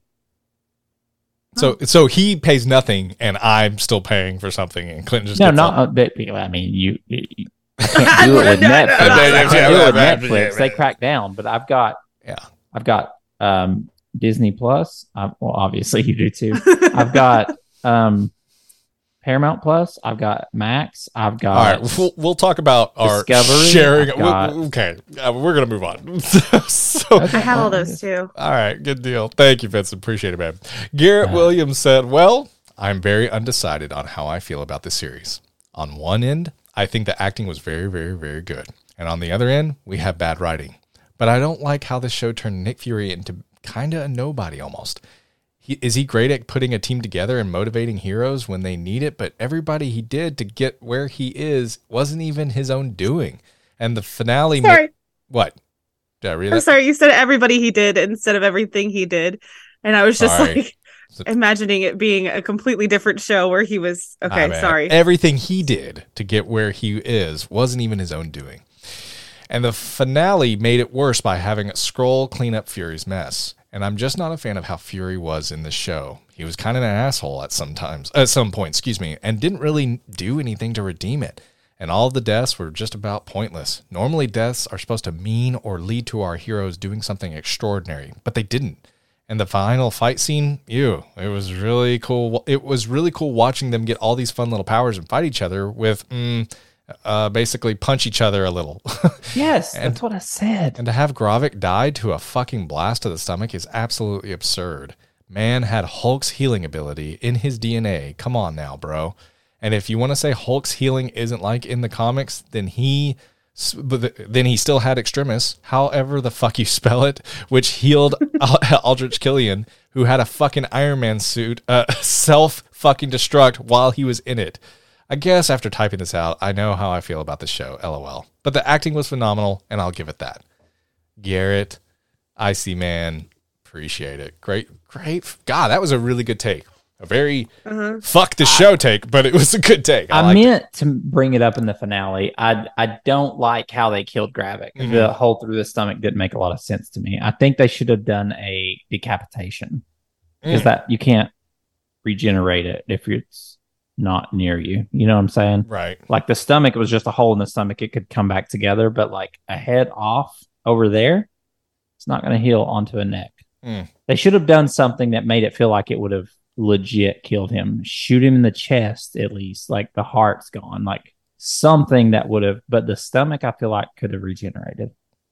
So so he pays nothing, and I'm still paying for something, and Clinton just No, gets not. all- Uh, but, I mean, you. you you- I can't do it with No, no, Netflix. no, I no, can't no, do it with no, no, Netflix. no, They no. crack down, but I've got. Yeah. I've got um, Disney Plus. Uh, well, obviously you do too. I've got um, Paramount Plus. I've got Max. I've All got. right, we'll, we'll talk about our Discovery, sharing. I've got- we'll- okay, uh, we're gonna move on. so, I have all those too. all right, good deal. Thank you, Vincent. Appreciate it, man. Garrett Uh, Williams said, "Well, I'm very undecided on how I feel about this series. On one end, I think the acting was very, very, very good, and on the other end, we have bad writing. But I don't like how this show turned Nick Fury into kind of a nobody almost." He, is he great at putting a team together and motivating heroes when they need it? But everybody he did to get where he is wasn't even his own doing. And the finale... ma- Sorry. what? Did I read I'm that? sorry. You said everybody he did instead of everything he did. And I was just Sorry. like imagining it being a completely different show where he was okay, Ah, man. sorry. Everything he did to get where he is wasn't even his own doing. And the finale made it worse by having a scroll clean up Fury's mess. And I'm just not a fan of how Fury was in this show. He was kind of an asshole at some times, at some point, excuse me, and didn't really do anything to redeem it. And all of the deaths were just about pointless. Normally, deaths are supposed to mean or lead to our heroes doing something extraordinary, but they didn't. And the final fight scene, ew, it was really cool. It was really cool watching them get all these fun little powers and fight each other with, mm, uh, basically punch each other a little. Yes, And- that's what I said. And to have Gravik die to a fucking blast to the stomach is absolutely absurd. Man had Hulk's healing ability in his D N A. Come on now, bro. And if you want to say Hulk's healing isn't like in the comics, then he but then he still had Extremis, however the fuck you spell it, which healed Aldrich Killian, who had a fucking Iron Man suit, uh, self fucking destruct while he was in it. I guess after typing this out, I know how I feel about the show, lol. But the acting was phenomenal, and I'll give it that. Garrett, Icy Man, appreciate it. Great, great. God, that was a really good take. A very Uh-huh. fuck the show take, but it was a good take. I, I liked it. meant to bring it up in the finale. I I don't like how they killed Gravik. Mhm. The hole through the stomach didn't make a lot of sense to me. I think they should have done a decapitation because Mm. that you can't regenerate it if it's not near you. You know what I'm saying? Right. Like the stomach was just a hole in the stomach; it could come back together. But like a head off over there, it's not going to heal onto a neck. Mm. They should have done something that made it feel like it would have legit killed him. Shoot him in the chest at least, like the heart's gone, like something that would have. But the stomach, I feel like, could have regenerated,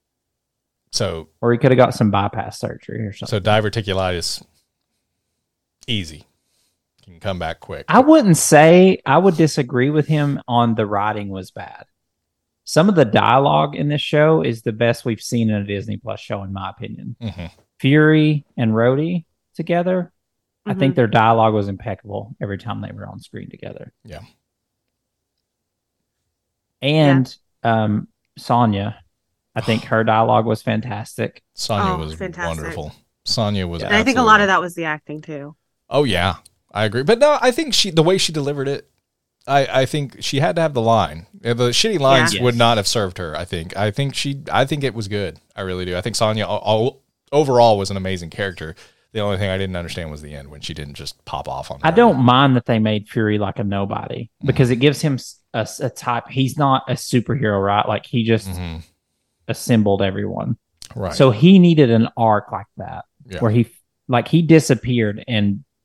So, or he could have got some bypass surgery or something. so diverticulitis, easy. Can come back quick. I wouldn't say I would disagree with him on the writing was bad. Some of the dialogue in this show is the best we've seen in a Disney Plus show, in my opinion. hmm Fury and Rhodey together, I Mhm. think their dialogue was impeccable every time they were on screen together. Yeah. And um, Sonya, I think her dialogue was fantastic. Sonya Oh, was fantastic. wonderful. Sonya was. And I think a lot absolutely- of that was the acting too. Oh yeah, I agree. But no, I think she the way she delivered it, I, I think she had to have the line. Uh, The shitty lines Yeah. would Yes. not have served her. I think. I think she. I think it was good. I really do. I think Sonya o- o- overall was an amazing character. The only thing I didn't understand was the end when she didn't just pop off on. I her. don't mind that they made Fury like a nobody because it gives him s- a, s- a type. He's not a superhero, right? Like he just Mhm. assembled everyone. Right. So he needed an arc like that Yeah. where he like he disappeared and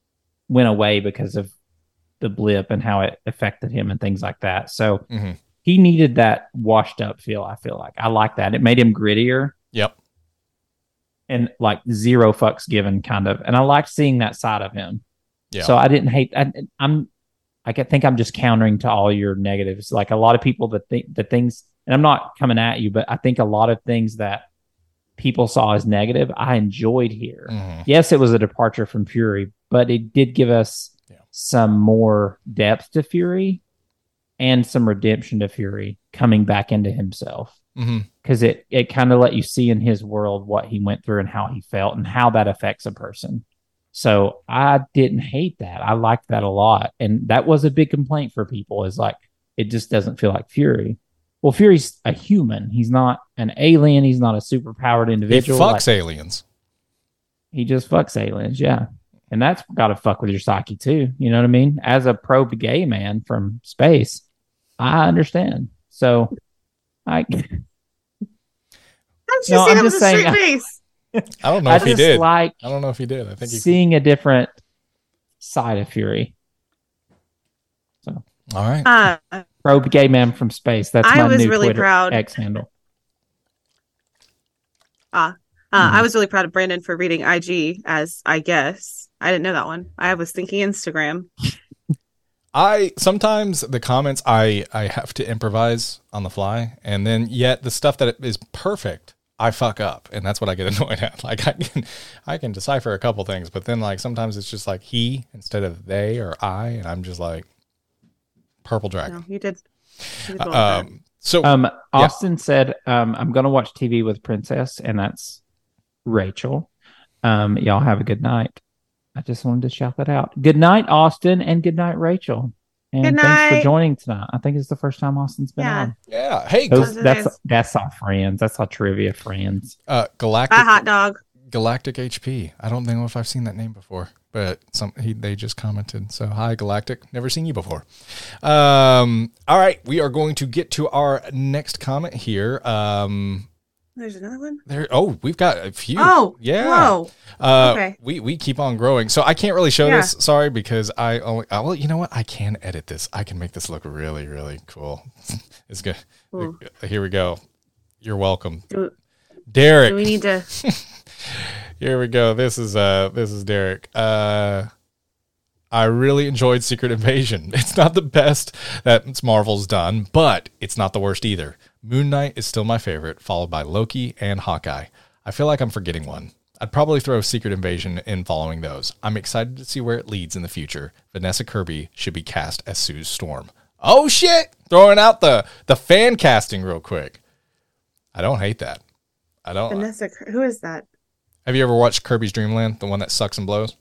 went away because of the blip and how it affected him and things like that. So Mm-hmm. he needed that washed up feel. I feel like I like that. It made him grittier. Yep. And like zero fucks given kind of. And I liked seeing that side of him. Yeah. So I didn't hate. I, I'm. I think I'm just countering to all your negatives. Like a lot of people that think the things, and I'm not coming at you, but I think a lot of things that people saw as negative, I enjoyed here. Mm-hmm. Yes, it was a departure from Fury, but it did give us Yeah. some more depth to Fury and some redemption to Fury coming back into himself. Mm-hmm. Because it, it kind of let you see in his world what he went through and how he felt and how that affects a person. So I didn't hate that. I liked that a lot. And that was a big complaint for people is like, it just doesn't feel like Fury. Well, Fury's a human. He's not an alien. He's not a superpowered He individual. fucks Like, aliens. he just fucks aliens. Yeah. And that's got to fuck with your psyche too. You know what I mean? As a pro gay man from space, I understand. So I, How did you No, say I'm that just with a saying- straight face? I don't know I if he just did. like I don't know if he did. I think he. seeing a different side of Fury. All right. Uh, Pro gay man from space. That's I my was new really Twitter proud. X handle. uh, Mhm. I was really proud of Brandon for reading I G as I guess. I didn't know that one. I was thinking Instagram. I sometimes the comments I I have to improvise on the fly, and then yet the stuff that is perfect I fuck up, and that's what I get annoyed at. Like I can I can decipher a couple things, but then like sometimes it's just like he instead of they or I, and I'm just like purple No, dragon. you did. You did well with that. Um. So Um, Austin said, um, I'm going to watch T V with Princess, and that's Rachel. Um, y'all have a good night. I just wanted to shout that out. Good night, Austin, and good night, Rachel. And Good thanks for night. joining tonight. I think it's the first time Austin's been Yeah. on. yeah. Hey, Those, Those are that's nice. that's our friends. That's our trivia friends. uh, Galactic Bye, hot dog. Galactic H P. I don't know if I've seen that name before, but some he they just commented. So hi Galactic, never seen you before. Um, all right, we are going to get to our next comment here. Um, There's another one. there. Oh, we've got a few. Oh, yeah. Whoa. Uh, Okay. We we keep on growing. So I can't really show Yeah. this. Sorry, because I only. Uh, well, you know what? I can edit this. I can make this look really really cool. It's good. Ooh. Here we go. You're welcome, Do, Derek. do we need to? Here we go. This is uh this is Derek. Uh I really enjoyed Secret Invasion. It's not the best that Marvel's done, but it's not the worst either. Moon Knight is still my favorite, followed by Loki and Hawkeye. I feel like I'm forgetting one. I'd probably throw Secret Invasion in following those. I'm excited to see where it leads in the future. Vanessa Kirby should be cast as Sue Storm. Oh shit! Throwing out the the fan casting real quick. I don't hate that. I don't. Vanessa, who is that? Have you ever watched Kirby's Dream Land, the one that sucks and blows?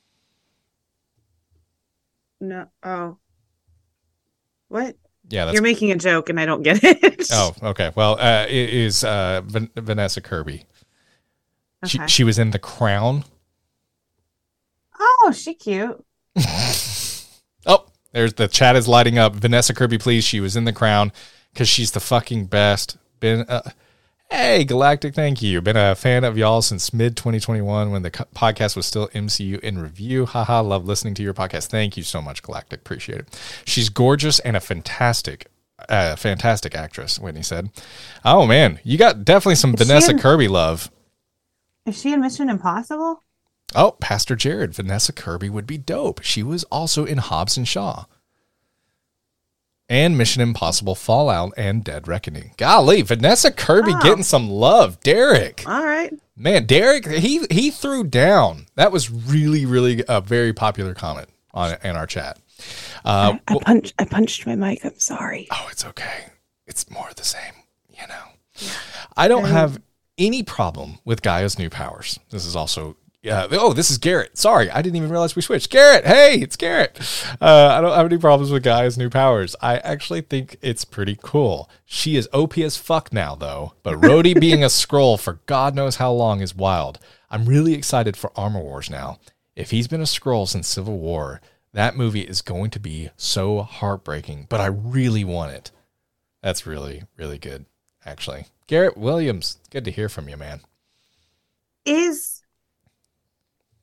No. Oh. What? Yeah, that's You're making a joke and I don't get it. oh, okay. Well, uh, it is uh, Van- Vanessa Kirby. She Okay. she was in The Crown. Oh, she cute. Oh, there's the chat is lighting up. Vanessa Kirby, please. She was in The Crown because she's the fucking best. Been uh, hey Galactic, thank you. Been a fan of y'all since mid twenty twenty-one when the co- podcast was still M C U in review. Haha, love listening to your podcast. Thank you so much, Galactic. Appreciate it. She's gorgeous and a fantastic, uh, fantastic actress. Whitney said, "Oh man, you got definitely some Is she Vanessa in- Kirby love." Is she in Mission Impossible? Oh, Pastor Jared, Vanessa Kirby would be dope. She was also in Hobbs and Shaw. And Mission Impossible Fallout and Dead Reckoning. Golly, Vanessa Kirby Oh. getting some love. Derek. All right. Man, Derek, he he threw down. That was really, really a very popular comment on in our chat. Uh, I, I punched. I punched my mic. I'm sorry. oh, it's okay. It's more of the same, you know. I don't have any problem with Gaia's new powers. This is also, uh, oh, this is Garrett. Sorry, I didn't even realize we switched. Garrett, hey, it's Garrett. Uh, I don't have any problems with Gaia's new powers. I actually think it's pretty cool. She is O P as fuck now, though. But Rhodey being a Skrull for God knows how long is wild. I'm really excited for Armor Wars now. If he's been a Skrull since Civil War, that movie is going to be so heartbreaking. But I really want it. That's really, really good, actually. Garrett Williams, good to hear from you, man. Is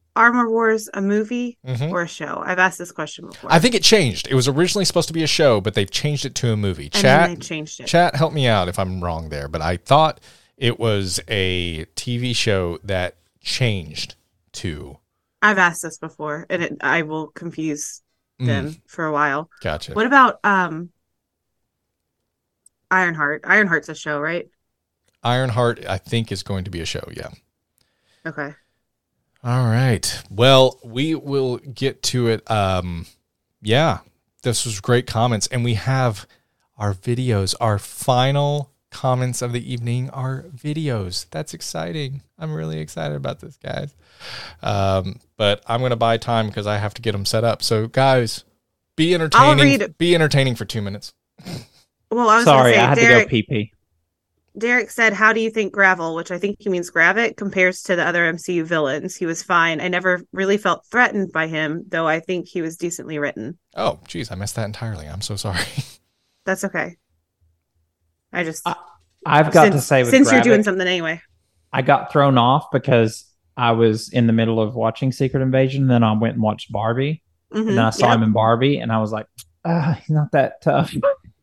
Armor Wars a movie Mhm. or a show? I've asked this question before. I think it changed. It was originally supposed to be a show, but they've changed it to a movie. and Chat, then they changed it. chat, help me out if I'm wrong there. But I thought it was a T V show that changed to. I've asked this before, and it, I will confuse them Mm, for a while. gotcha. What about um Ironheart? Ironheart's a show, right? Ironheart, I think, is going to be a show. Yeah. Okay. All right. Well, we will get to it. Um, yeah, this was great comments, and we have our videos. Our final comments of the evening are videos. That's exciting. I'm really excited about this, guys. Um, but I'm gonna buy time because I have to get them set up. So, guys, be entertaining. read- Be entertaining for two minutes. Well, I was Sorry, gonna I had say, to Derek, go pee pee. Derek said, "How do you think Gravel, which I think he means Gravit, compares to the other M C U villains? He was fine. I never really felt threatened by him, though I think he was decently written." Oh, geez, I missed that entirely. I'm so sorry. That's okay. I just I- I've got since, to say, with since you're Gravik, doing something anyway. I got thrown off because I was in the middle of watching Secret Invasion. Then I went and watched Barbie, Mhm, and then I saw yep. him in Barbie, and I was like, ah, he's not that tough.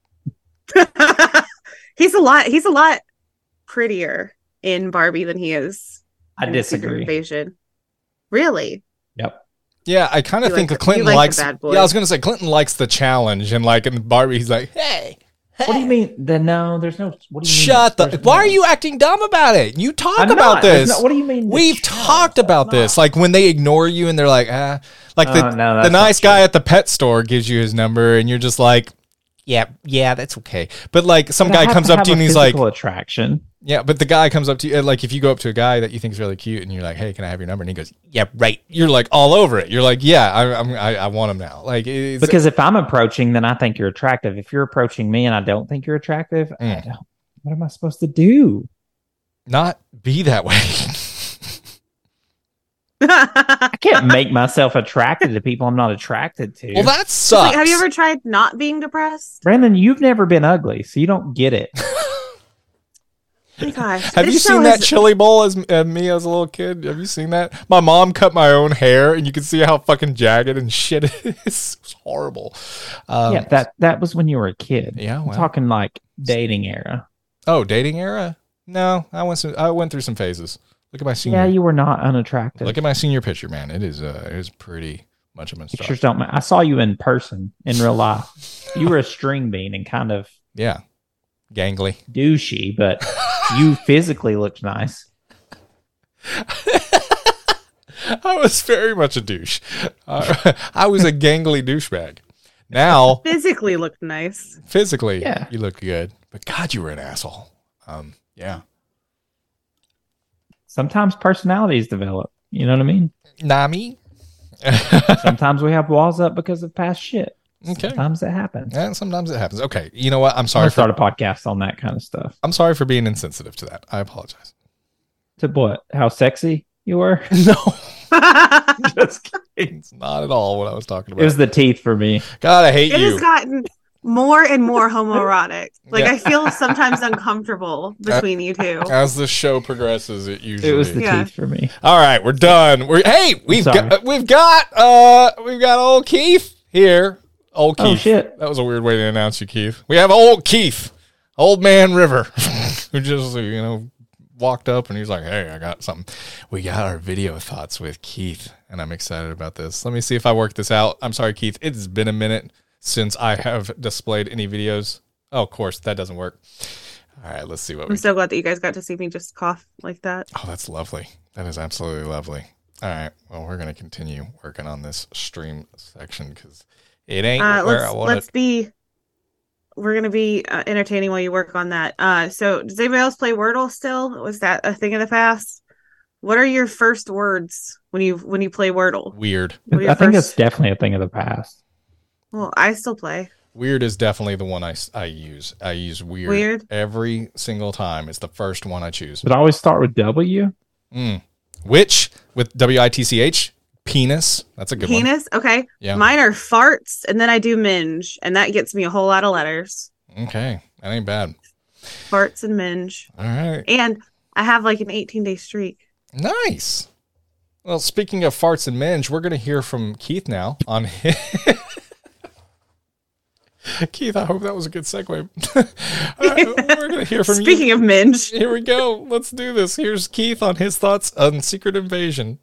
he's a lot. He's a lot prettier in Barbie than he is. I in the Secret disagree. Invasion. Really? Yep. Yeah, I kind of You think like that the- you Clinton like the likes. bad boy. Yeah, I was gonna say Clinton likes the challenge, and like in Barbie, he's like, "Hey, What do you mean? Then no, there's no. What do you mean? shut the. There's Why no- are you acting dumb about it? You talk I'm about not. There's this. no- what do you mean? We've the talked challenge? about That's this. not- Like when they ignore you and they're like, ah, like the Oh, no, the that's nice not guy true. at the pet store gives you his number, and you're just like, yeah, yeah, that's okay. But like some But I guy have comes to up have to you a and he's like, physical attraction. yeah, but the guy comes up to you, and like if you go up to a guy that you think is really cute, and you're like, hey, can I have your number? And he goes, yeah, right. You're like all over it. You're like, yeah, I, I'm, I, I want him now. Like it's, Because if I'm approaching, then I think you're attractive. If you're approaching me and I don't think you're attractive, I Mm. don't, what am I supposed to do? not be that way. I can't make myself attracted to people I'm not attracted to. Well, that Like, sucks. have you ever tried not being depressed? Brandon, you've never been ugly, so you don't get it. Oh my gosh. Have This you show seen that has- chili bowl as uh, me as a little kid? Have you seen that? My mom cut my own hair, and you can see how fucking jagged and shit it is. It's horrible. Um, yeah, that that was when you were a kid. Yeah, I'm well. talking like dating era. Oh, dating era? No, I went. Through, I went through some phases. Look at my senior. Yeah, you were not unattractive. Look at my senior picture, man. It is. Uh, it is pretty much of a Pictures monstrosity. don't. ma- I saw you in person in real life. You were a string bean and kind of Yeah, gangly. douchey, but you physically looked nice. I was very much a douche. Uh, I was a gangly douchebag. Now, physically looked nice. physically, Yeah. you look good, but God, you were an asshole. Um, yeah. Sometimes personalities develop. You know what I mean? Nami. Sometimes we have walls up because of past shit. Okay. Sometimes it happens. And sometimes it happens. Okay, you know what? I'm I'm sorry gonna start for a podcast on that kind of stuff. I'm sorry for being insensitive to that. I apologize. To what? How sexy you were? No, it Just kidding. it's not at all what I was talking It about. was the teeth for me. God, I hate you. has gotten more and more homoerotic. Like Yeah. I feel sometimes uncomfortable between you two. As the show progresses, it usually. It was the Yeah. teeth for me. All right, we're done. We're hey, we've sorry. got we've got uh we've got old Keith here. Old Keith. Oh, shit. That was a weird way to announce you, Keith. We have old Keith, Old Man River, who just you know walked up and he's like, "Hey, I got something." We got our video thoughts with Keith, and I'm excited about this. Let me see if I work this out. I'm sorry, Keith. It's been a minute since I have displayed any videos. Oh, of course, that doesn't work. All right, let's see what we I'm so glad that you guys got to see me just cough like that. Oh, that's lovely. That is absolutely lovely. All right. Well, we're going to continue working on this stream section because it ain't Uh, where let's I want let's it. be. We're gonna be uh, entertaining while you work on that. Uh, so does anybody else play Wordle still? Was that a thing in the past? What are your first words when you when you play Wordle? Weird. What are your I think first- it's definitely a thing of the past. Well, I still play. Weird is definitely the one I, s- I use. I use weird, Weird? every single time. It's the first one I choose. But I always start with W. Mm. Which, with W I T C H, penis. That's a good one. Penis. Okay. Yeah. Mine are farts, and then I do minge, and that gets me a whole lot of letters. Okay. That ain't bad. Farts and minge, All right. and I have like an eighteen day streak. Nice. Well, speaking of farts and minge, we're going to hear from Keith now on his... Keith, I hope that was a good segue. Right, we're going to hear from Speaking you. Speaking of minge. Here we go. Let's do this. Here's Keith on his thoughts on Secret Invasion.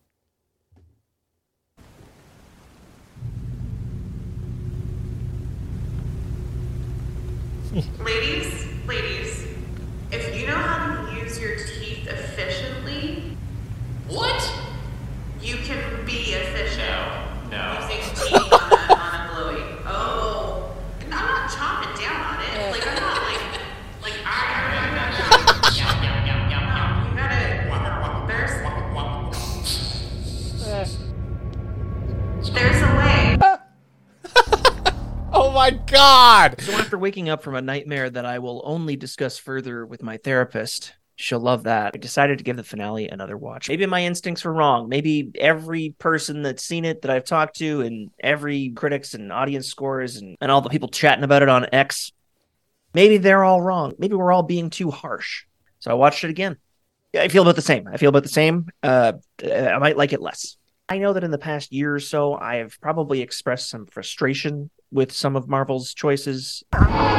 Ladies, ladies, if you know how to use your teeth efficiently, what? You can be efficient. No. Using teeth on a, on a Bluey. Oh. I'm not chomping down on it. Like, I'm not like, like, I, I, I, you gotta, there's, there's a way. Oh my God! So after waking up from a nightmare that I will only discuss further with my therapist, she'll love that, I decided to give the finale another watch. Maybe my instincts were wrong. Maybe every person that's seen it that I've talked to, and every critics and audience scores and, and all the people chatting about it on X, maybe they're all wrong. Maybe we're all being too harsh. So I watched it again. I feel about the same. I feel about the same. Uh, I might like it less. I know that in the past year or so, I have probably expressed some frustration with some of Marvel's choices. But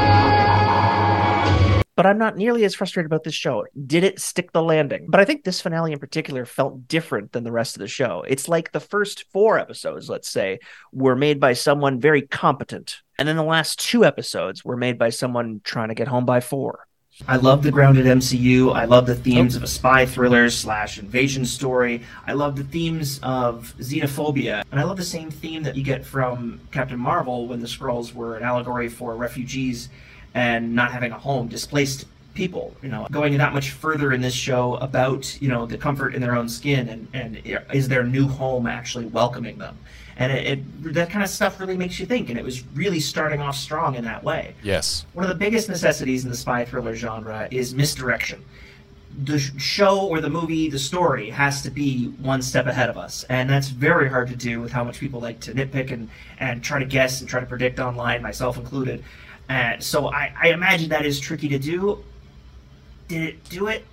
I'm not nearly as frustrated about this show. Did it stick the landing? But I think this finale in particular felt different than the rest of the show. It's like the first four episodes, let's say, were made by someone very competent. And then the last two episodes were made by someone trying to get home by four. I love the grounded M C U. I love the themes of a spy thriller slash invasion story. I love the themes of xenophobia. And I love the same theme that you get from Captain Marvel when the Skrulls were an allegory for refugees and not having a home, displaced people. You know, going that much further in this show about, you know, the comfort in their own skin and, and is their new home actually welcoming them? And it, it that kind of stuff really makes you think, and it was really starting off strong in that way. Yes. One of the biggest necessities in the spy thriller genre is misdirection. The show or the movie, the story, has to be one step ahead of us, and that's very hard to do with how much people like to nitpick and, and try to guess and try to predict online, myself included. And so I, I imagine that is tricky to do. Did it do it?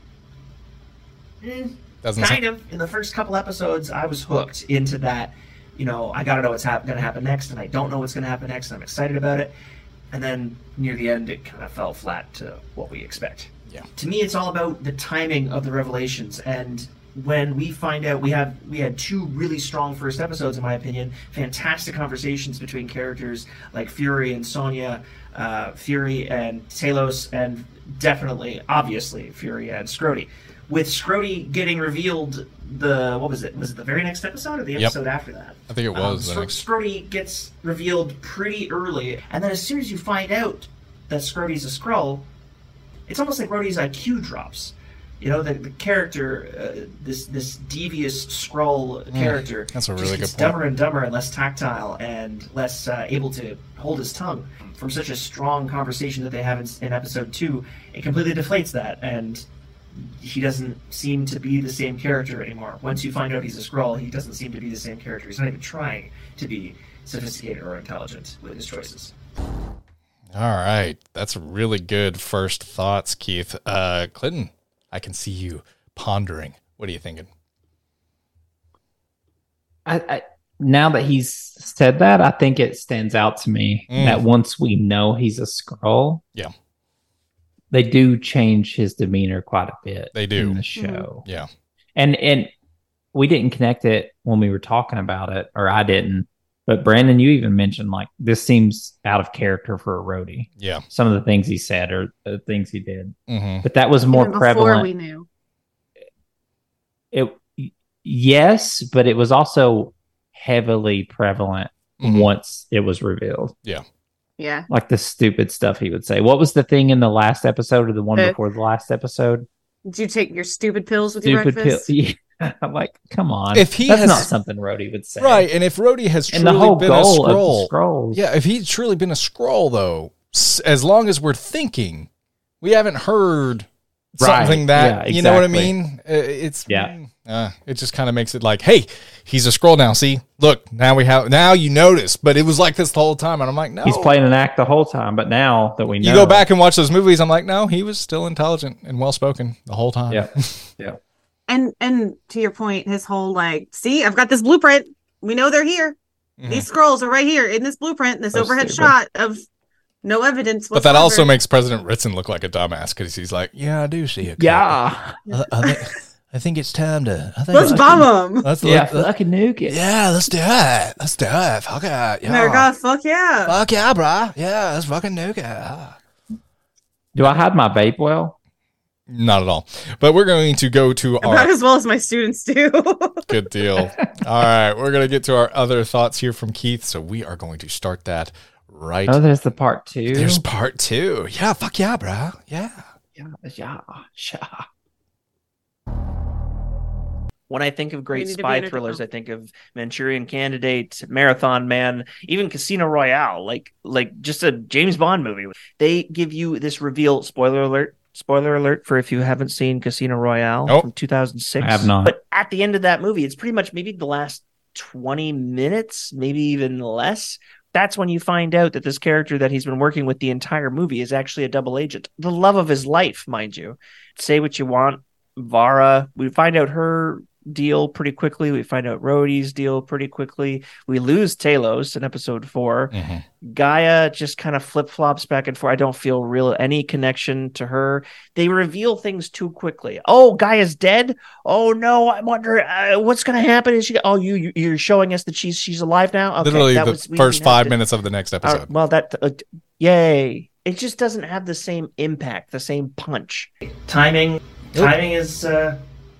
Mm, Doesn't kind say- of. In the first couple episodes, I was hooked into that. You know, I gotta know what's hap- going to happen next, and I don't know what's going to happen next, and I'm excited about it. And then near the end, it kind of fell flat to what we expect. Yeah. To me, it's all about the timing of the revelations, and when we find out, we have we had two really strong first episodes, in my opinion. Fantastic conversations between characters like Fury and Sonya, uh, Fury and Talos, and definitely, obviously, Fury and Scrody. With Scrody getting revealed, the what was it? Was it the very next episode or the episode yep. after that? I think it was. Um, the Sc- Scrody gets revealed pretty early, and then as soon as you find out that Scrody's a Skrull, it's almost like Rhodey's I Q drops. You know, the, the character, uh, this this devious Skrull mm, character, that's a really just good gets point. dumber and dumber and less tactile and less uh, able to hold his tongue. From such a strong conversation that they have in, in episode two, it completely deflates that, and he doesn't seem to be the same character anymore. Once you find out he's a Skrull, he doesn't seem to be the same character. He's not even trying to be sophisticated or intelligent with his choices. All right. That's really good first thoughts, Keith. Uh, Clinton, I can see you pondering. What are you thinking? I, I now that he's said that, I think it stands out to me Mm. that once we know he's a Skrull, Yeah. they do change his demeanor quite a bit. They do. in the show. Yeah. And and we didn't connect it when we were talking about it, or I didn't. But Brandon, you even mentioned like this seems out of character for a Rhodey. Yeah. Some of the things he said or the things he did, Mm-hmm. but that was more Even prevalent. Before we knew. It yes, but it was also heavily prevalent Mhm. once it was revealed. Yeah. Yeah. Like the stupid stuff he would say. What was the thing in the last episode or the one Uh, before the last episode? Did you take your stupid pills with your Stupid pill. breakfast? Yeah. I'm like, come on. If he That's has- not something Rhodey would say. Right. And if Rhodey has And truly the whole been goal a of Skrull, the Skrulls. yeah, if he's truly been a Skrull, though, s- as long as we're thinking, we haven't heard Right. something that, Yeah, you know what I exactly. mean? Uh, It's, Yeah. uh, it just kind of makes it like, hey, he's a Skrull now. See, look, now we have, now you notice, but it was like this the whole time. And I'm like, no. He's playing an act the whole time, but now that we know, You go back and watch those movies. I'm like, no, he was still intelligent and well spoken the whole time. Yeah, yeah. And And to your point, his whole like, see, I've got this blueprint. We know they're here. Mhm. These scrolls are right here in this blueprint, this So overhead stupid. shot of no evidence But that whatsoever. also makes President Ritson look like a dumbass because he's like, yeah, I do see it. Yeah. I, I, think, I think it's time to. I think Let's it's- bomb them. Let's, Yeah, let, let, fucking nuke it. yeah, let's do it. Let's do it. Fuck it. Yeah. America, fuck yeah. Fuck yeah, brah. Yeah, let's fucking nuke it. Ah. Do I hide my vape well? Not at all. But we're going to go to About our as well as my students do. good deal. All right, we're going to get to our other thoughts here from Keith. So we are going to start that right. Oh, there's the part two. There's part two. Yeah, fuck yeah, brah. Yeah. yeah, yeah, yeah. When I think of great We need to be spy entertained. thrillers, I think of Manchurian Candidate, Marathon Man, even Casino Royale, like like just a James Bond movie. They give you this reveal. Spoiler alert! Spoiler alert for if you haven't seen Casino Royale Nope. from two thousand six. I have not. But at the end of that movie, it's pretty much maybe the last twenty minutes, maybe even less. That's when you find out that this character that he's been working with the entire movie is actually a double agent. The love of his life, mind you. Say what you want. Vara, we find out her deal pretty quickly. We find out Rhodey's deal pretty quickly. We lose Talos in episode four. Mhm. Gaia just kind of flip flops back and forth. I don't feel real any connection to her. They reveal things too quickly. Oh, Gaia's dead. Oh no, I wonder uh, what's going to happen. Is she? Oh, you you- you're showing us that she's she's alive now. Okay, Literally that the was- we first didn't have five to- minutes of the next Uh, episode. well, that uh, yay! It just doesn't have the same impact, the same punch. Timing, timing is uh,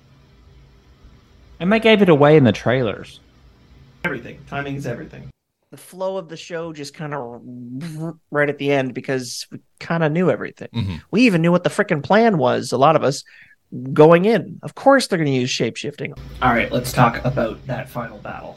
And they gave it away in the trailers. everything. Timing is everything. The flow of the show just kind of right at the end because we kind of knew everything. Mhm. We even knew what the freaking plan was. A lot of us going in. Of course, they're going to use shape shifting. All right, let's talk about that final battle.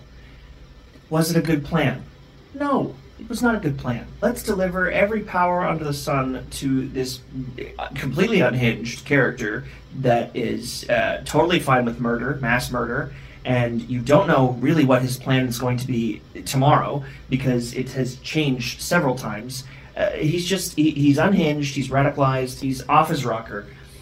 Was it a good plan? No, it was not a good plan. Let's deliver every power under the sun to this completely unhinged character that is uh, totally fine with murder, mass murder, and you don't know really what his plan is going to be tomorrow because it has changed several times. Uh, he's just, he, he's unhinged, he's radicalized, he's off his rocker,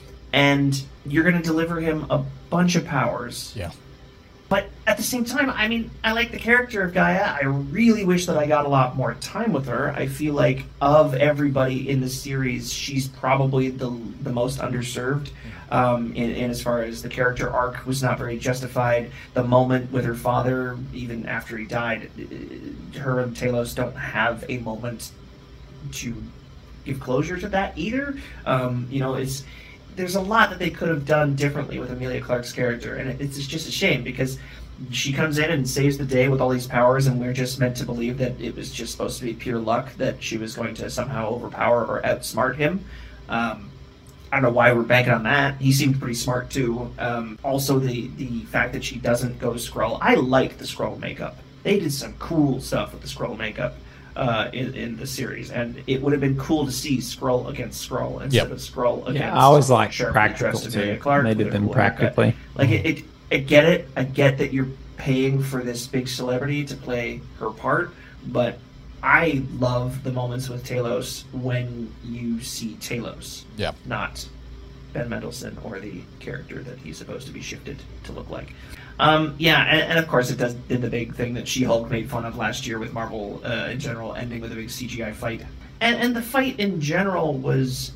and you're going to deliver him a bunch of powers. Yeah. But at the same time, I mean, I like the character of Gaia. I really wish that I got a lot more time with her. I feel like of everybody in the series, she's probably the the most underserved. Um, in, in as far as the character arc was not very justified. The moment with her father, even after he died, uh, her and Talos don't have a moment to give closure to that either. Um, you know, it's there's a lot that they could have done differently with Emilia Clarke's character, and it, it's just a shame because she comes in and saves the day with all these powers, and we're just meant to believe that it was just supposed to be pure luck that she was going to somehow overpower or outsmart him. Um, I don't know why we're banking on that. He seemed pretty smart too. Um, also, the the fact that she doesn't go Skrull. I like the Skrull makeup. They did some cool stuff with the Skrull makeup uh, in in the series, and it would have been cool to see Skrull against Skrull instead Yep. of Skrull against. Yeah, I always like sharply practical dressed too. Emilia Clarke They with did a them cool haircut. practically. Like it, it, I get it. I get that you're paying for this big celebrity to play her part, but I love the moments with Talos when you see Talos, Yeah. not Ben Mendelsohn or the character that he's supposed to be shifted to look like. Um, yeah, and, and of course it does did the big thing that She-Hulk made fun of last year with Marvel uh, in general, ending with a big C G I fight. And and the fight in general was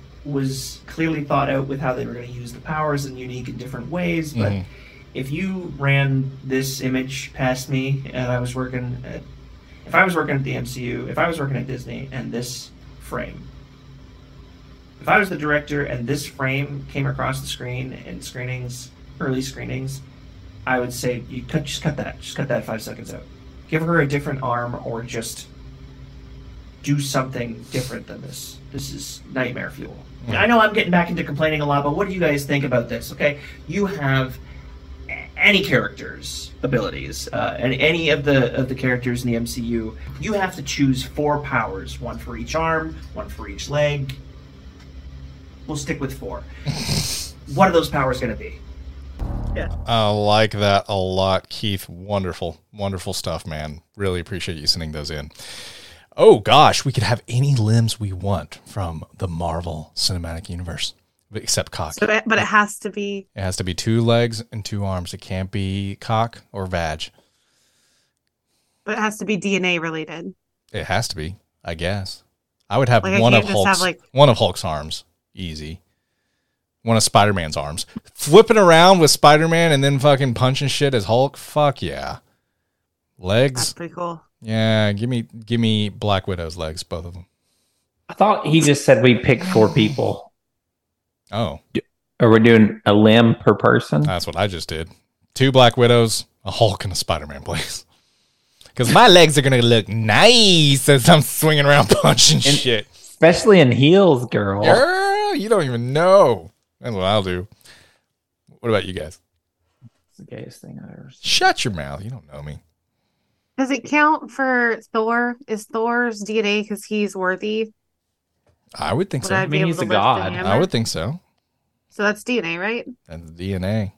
was clearly thought out with how they were going to use the powers in unique and different ways. But Mhm. if you ran this image past me and I was working at, if I was working at the M C U, if I was working at Disney and this frame, if I was the director and this frame came across the screen in screenings, early screenings, I would say you cut just cut that, just cut that five seconds out. Give her a different arm or just do something different than this. This is nightmare fuel. Mm. I know I'm getting back into complaining a lot, but what do you guys think about this? Okay, you have a- any character's abilities, uh, and any of the of the characters in the M C U, you have to choose four powers, one for each arm, one for each leg. We'll stick with four. What are those powers going to be? I like that a lot, Keith. Wonderful, wonderful stuff, man. Really appreciate you sending those in. Oh gosh, we could have any limbs we want from the Marvel Cinematic Universe. except cock. So it, but it has to be. It has to be two legs and two arms. It can't be cock or vag. But it has to be D N A related. It has to be, I guess. I would have Like, I one of can't just Hulk's have, like- one of Hulk's arms, easy. One of Spider-Man's arms, flipping around with Spider-Man and then fucking punching shit as Hulk. Fuck yeah. That's Legs, pretty cool. yeah. Give me, give me Black Widow's legs, both of them. I thought he just said we pick four people. Oh, Or we're doing a limb per person. that's what I just did. Two Black Widows, a Hulk, and a Spider-Man, please. Because my legs are gonna look nice as I'm swinging around punching And- shit. Especially in heels, girl. Girl, you don't even know. That's what I'll do. What about you guys? It's the gayest thing I've ever seen. Shut your mouth. You don't know me. Does it count for Thor? Is Thor's D N A because he's worthy? I would think Would so. I I, be mean, able he's to a lift the god. hammer? would think so. So that's D N A, right? And the D N A.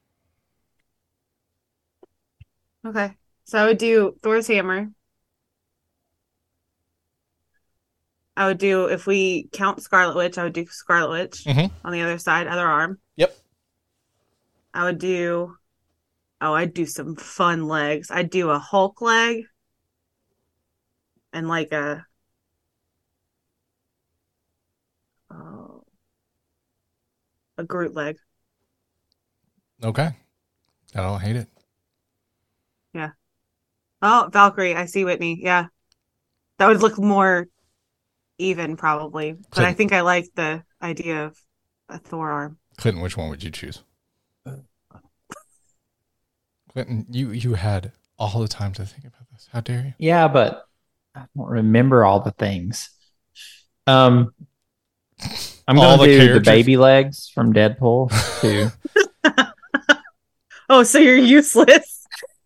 Okay. So I would do Thor's hammer. I would do, if we count Scarlet Witch, I would do Scarlet Witch Mhm. on the other side, other arm. Yep. I would do, oh, I'd do some fun legs. I'd do a Hulk leg and like a, oh, a Groot leg. Okay. I don't hate it. Oh, Valkyrie. I see Whitney. Yeah. That would look more even, probably. But I Clinton. think I like the idea of a Thor arm. Clinton, which one would you choose? Clinton, you, you had all the time to think about this. How dare you? Yeah, but I don't remember all the things. Um, I'm All going the to do the characters. baby legs from Deadpool too. Oh, so you're useless.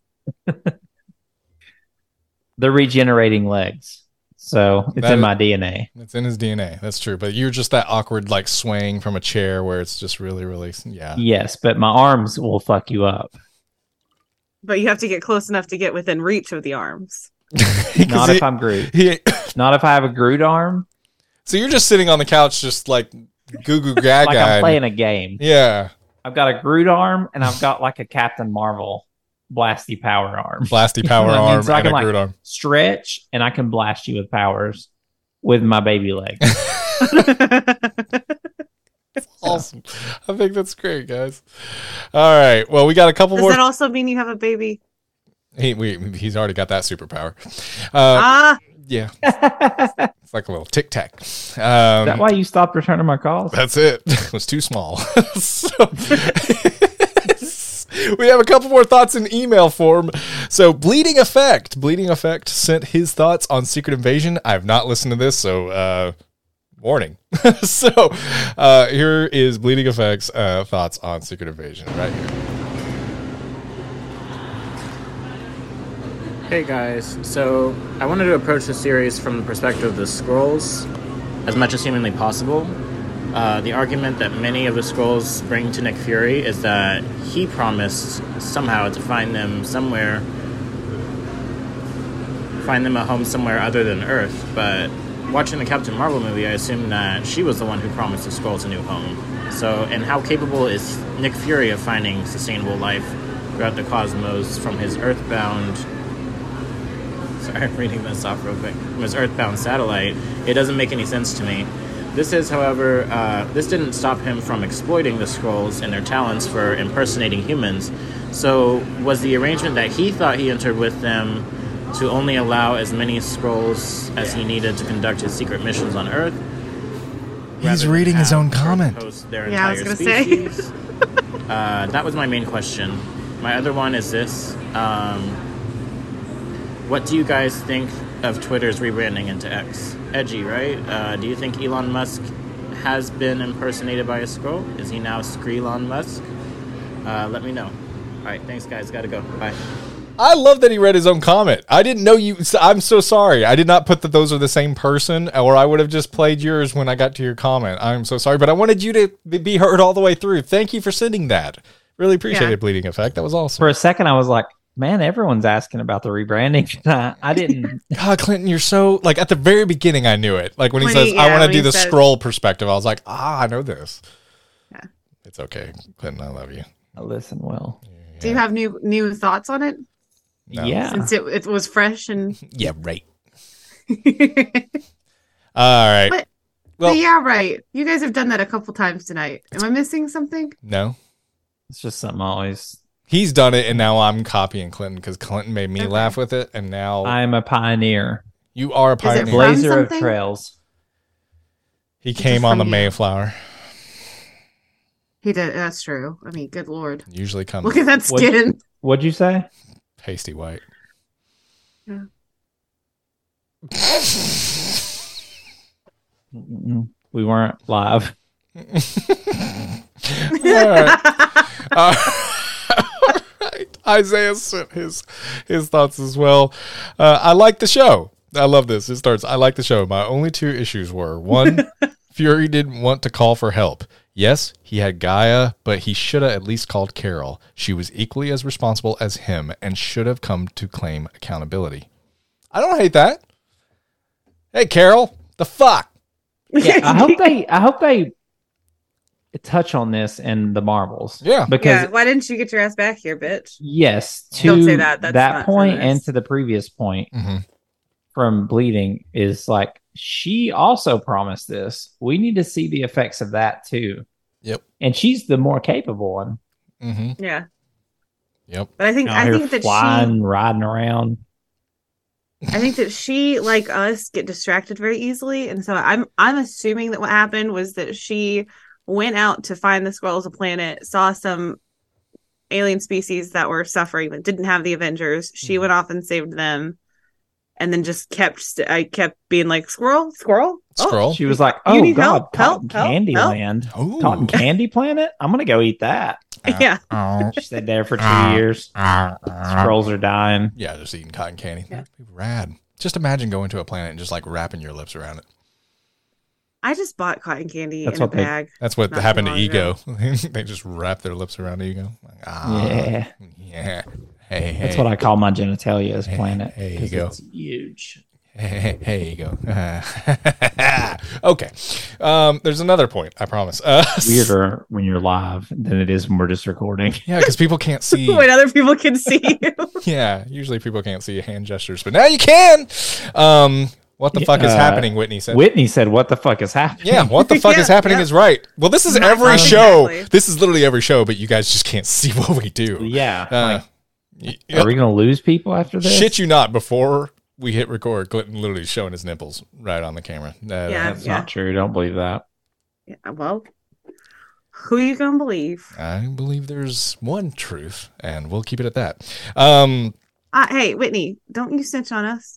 The regenerating legs. So it's That in is- my D N A. It's in his D N A. That's true. But you're just that awkward, like swaying from a chair where it's just really, really, yeah. Yes, but my arms will fuck you up. But you have to get close enough to get within reach of the arms. Not if I'm Groot. He, Not if I have a Groot arm. so you're just sitting on the couch, just like goo goo gaga. Like I'm playing a game. Yeah. I've got a Groot arm and I've got like a Captain Marvel blasty power arm. Blasty power You know what I mean? arm So I and can, a like, Groot arm. Stretch and I can blast you with powers with my baby leg. Awesome. I think that's great, guys. All right. Well, we got a couple Does more. that also mean you have a baby? he, we, he's already got that superpower. Uh, Ah, yeah. Is It's like a little tic tac. Um, that why you stopped returning my calls? That's it. It was too small. So we have a couple more thoughts in email form. So Bleeding Effect. Bleeding Effect sent his thoughts on Secret Invasion. I have not listened to this, so uh, warning. So uh, here is Bleeding Effect's uh, thoughts on Secret Invasion right here. Hey guys, so I wanted to approach the series from the perspective of the Skrulls as much as humanly possible. Uh, the argument that many of the Skrulls bring to Nick Fury is that he promised somehow to find them somewhere, find them a home somewhere other than Earth, but watching the Captain Marvel movie, I assumed that she was the one who promised the Skrulls a new home. So, and how capable is Nick Fury of finding sustainable life throughout the cosmos from his Earthbound... Sorry, I'm reading this off real quick. From his Earthbound satellite, it doesn't make any sense to me. This is, however, uh, this didn't stop him from exploiting the Skrulls and their talents for impersonating humans. So, was the arrangement that he thought he entered with them to only allow as many Skrulls as he needed to conduct his secret missions on Earth? He's rather than reading his have own Earth comment. host their Yeah, I was entire gonna say. species? uh, that was my main question. My other one is this. Um, What do you guys think of Twitter's rebranding into X? Edgy, right? Uh, do you think Elon Musk has been impersonated by a Skrull? Is he now Skreelon Musk? Uh, let me know. All right, thanks, guys. Gotta go. Bye. I love that he read his own comment. I didn't know you. I'm so sorry. I did not put that those are the same person, or I would have just played yours when I got to your comment. I'm so sorry, but I wanted you to be heard all the way through. Thank you for sending that. Really appreciate Yeah. it, Bleeding Effect. That was awesome. For a second, I was like, man, everyone's asking about the rebranding. I, I didn't. God, Clinton, you're so, like, at the very beginning, I knew it. Like, when he When says, he- I yeah, want to when do he the said- scroll perspective, I was like, ah, I know this. It's okay, Clinton. I love you. I listen well. Do you have new new thoughts on it? No. Yeah. Since it it was fresh and Yeah, right. All right. But- Well, But yeah, right. You guys have done that a couple times tonight. Am I missing something? no. It's just something I always. He's done it, and now I'm copying Clinton because Clinton made me Okay. laugh with it, and now I'm a pioneer. you are a it pioneer. from Blazer of something? trails. He it came from on the you? Mayflower. He did. That's true. I mean, good lord. Usually comes Look at that What- skin. What'd you say? pasty white. Yeah. Mm-mm. We weren't live. All right. Uh, all right. Isaiah sent his his thoughts as well. Uh, I like the show. I love this. It starts. I like the show. My only two issues were one, Fury didn't want to call for help. Yes, he had Gaia, but he should have at least called Carol. She was equally as responsible as him and should have come to claim accountability. I don't hate that. Hey, Carol, the fuck? Yeah, I hope they. I hope they touch on this in the Marvels. Yeah. because Yeah, why didn't you get your ass back here, bitch? yes, to Don't say that. That's not point feminist. and to the previous point Mm-hmm. from Bleeding is like she also promised this. We need to see the effects of that too. Yep. And she's the more capable one. Mm-hmm. Yeah, Yep. but I think Out I here think that flying, riding around. she, I think that she, like us, get distracted very easily, and so I'm I'm assuming that what happened was that she went out to find the Skrulls a planet, saw some alien species that were suffering that didn't have the Avengers. She Mhm. went off and saved them, and then just kept st- I kept being like squirrel, squirrel, Oh, Scroll. She was like, You "Oh need God, help, help, Cotton help, Candy help." Land, Ooh. Cotton Candy Planet. I'm gonna go eat that." yeah. She stayed there for two years. Scrolls are dying. Yeah, just eating cotton candy. Yeah. That'd be rad. Just imagine going to a planet and just like wrapping your lips around it. I just bought cotton candy That's in a what they- bag. That's what Not happened to long Ego. ago. They just wrap their lips around Ego. Like, ah, Yeah. yeah. Hey, hey. That's what I call my genitalia as planet. There you 'cause go. It's huge. Hey, hey, Ego. Okay. Um, there's another point. I promise. Uh, Weirder when you're live than it is when we're just recording. Yeah, because people can't see. When other people can see you. Yeah, usually people can't see hand gestures, but now you can. Um, what the fuck is Uh, happening? Whitney said. Whitney said, "What the fuck is happening?" Yeah, what the fuck Yeah, is happening yeah. is right. Well, this is Not every exactly. show. This is literally every show, but you guys just can't see what we do. Yeah. Uh, like, y- are we gonna lose people after this? Shit you not, before we hit record, Clinton literally showing his nipples right on the camera. That- Yeah. That's not true. Don't believe that. Yeah, well, who you gonna believe? I believe there's one truth, and we'll keep it at that. Um, Uh, hey, Whitney, don't you snitch on us?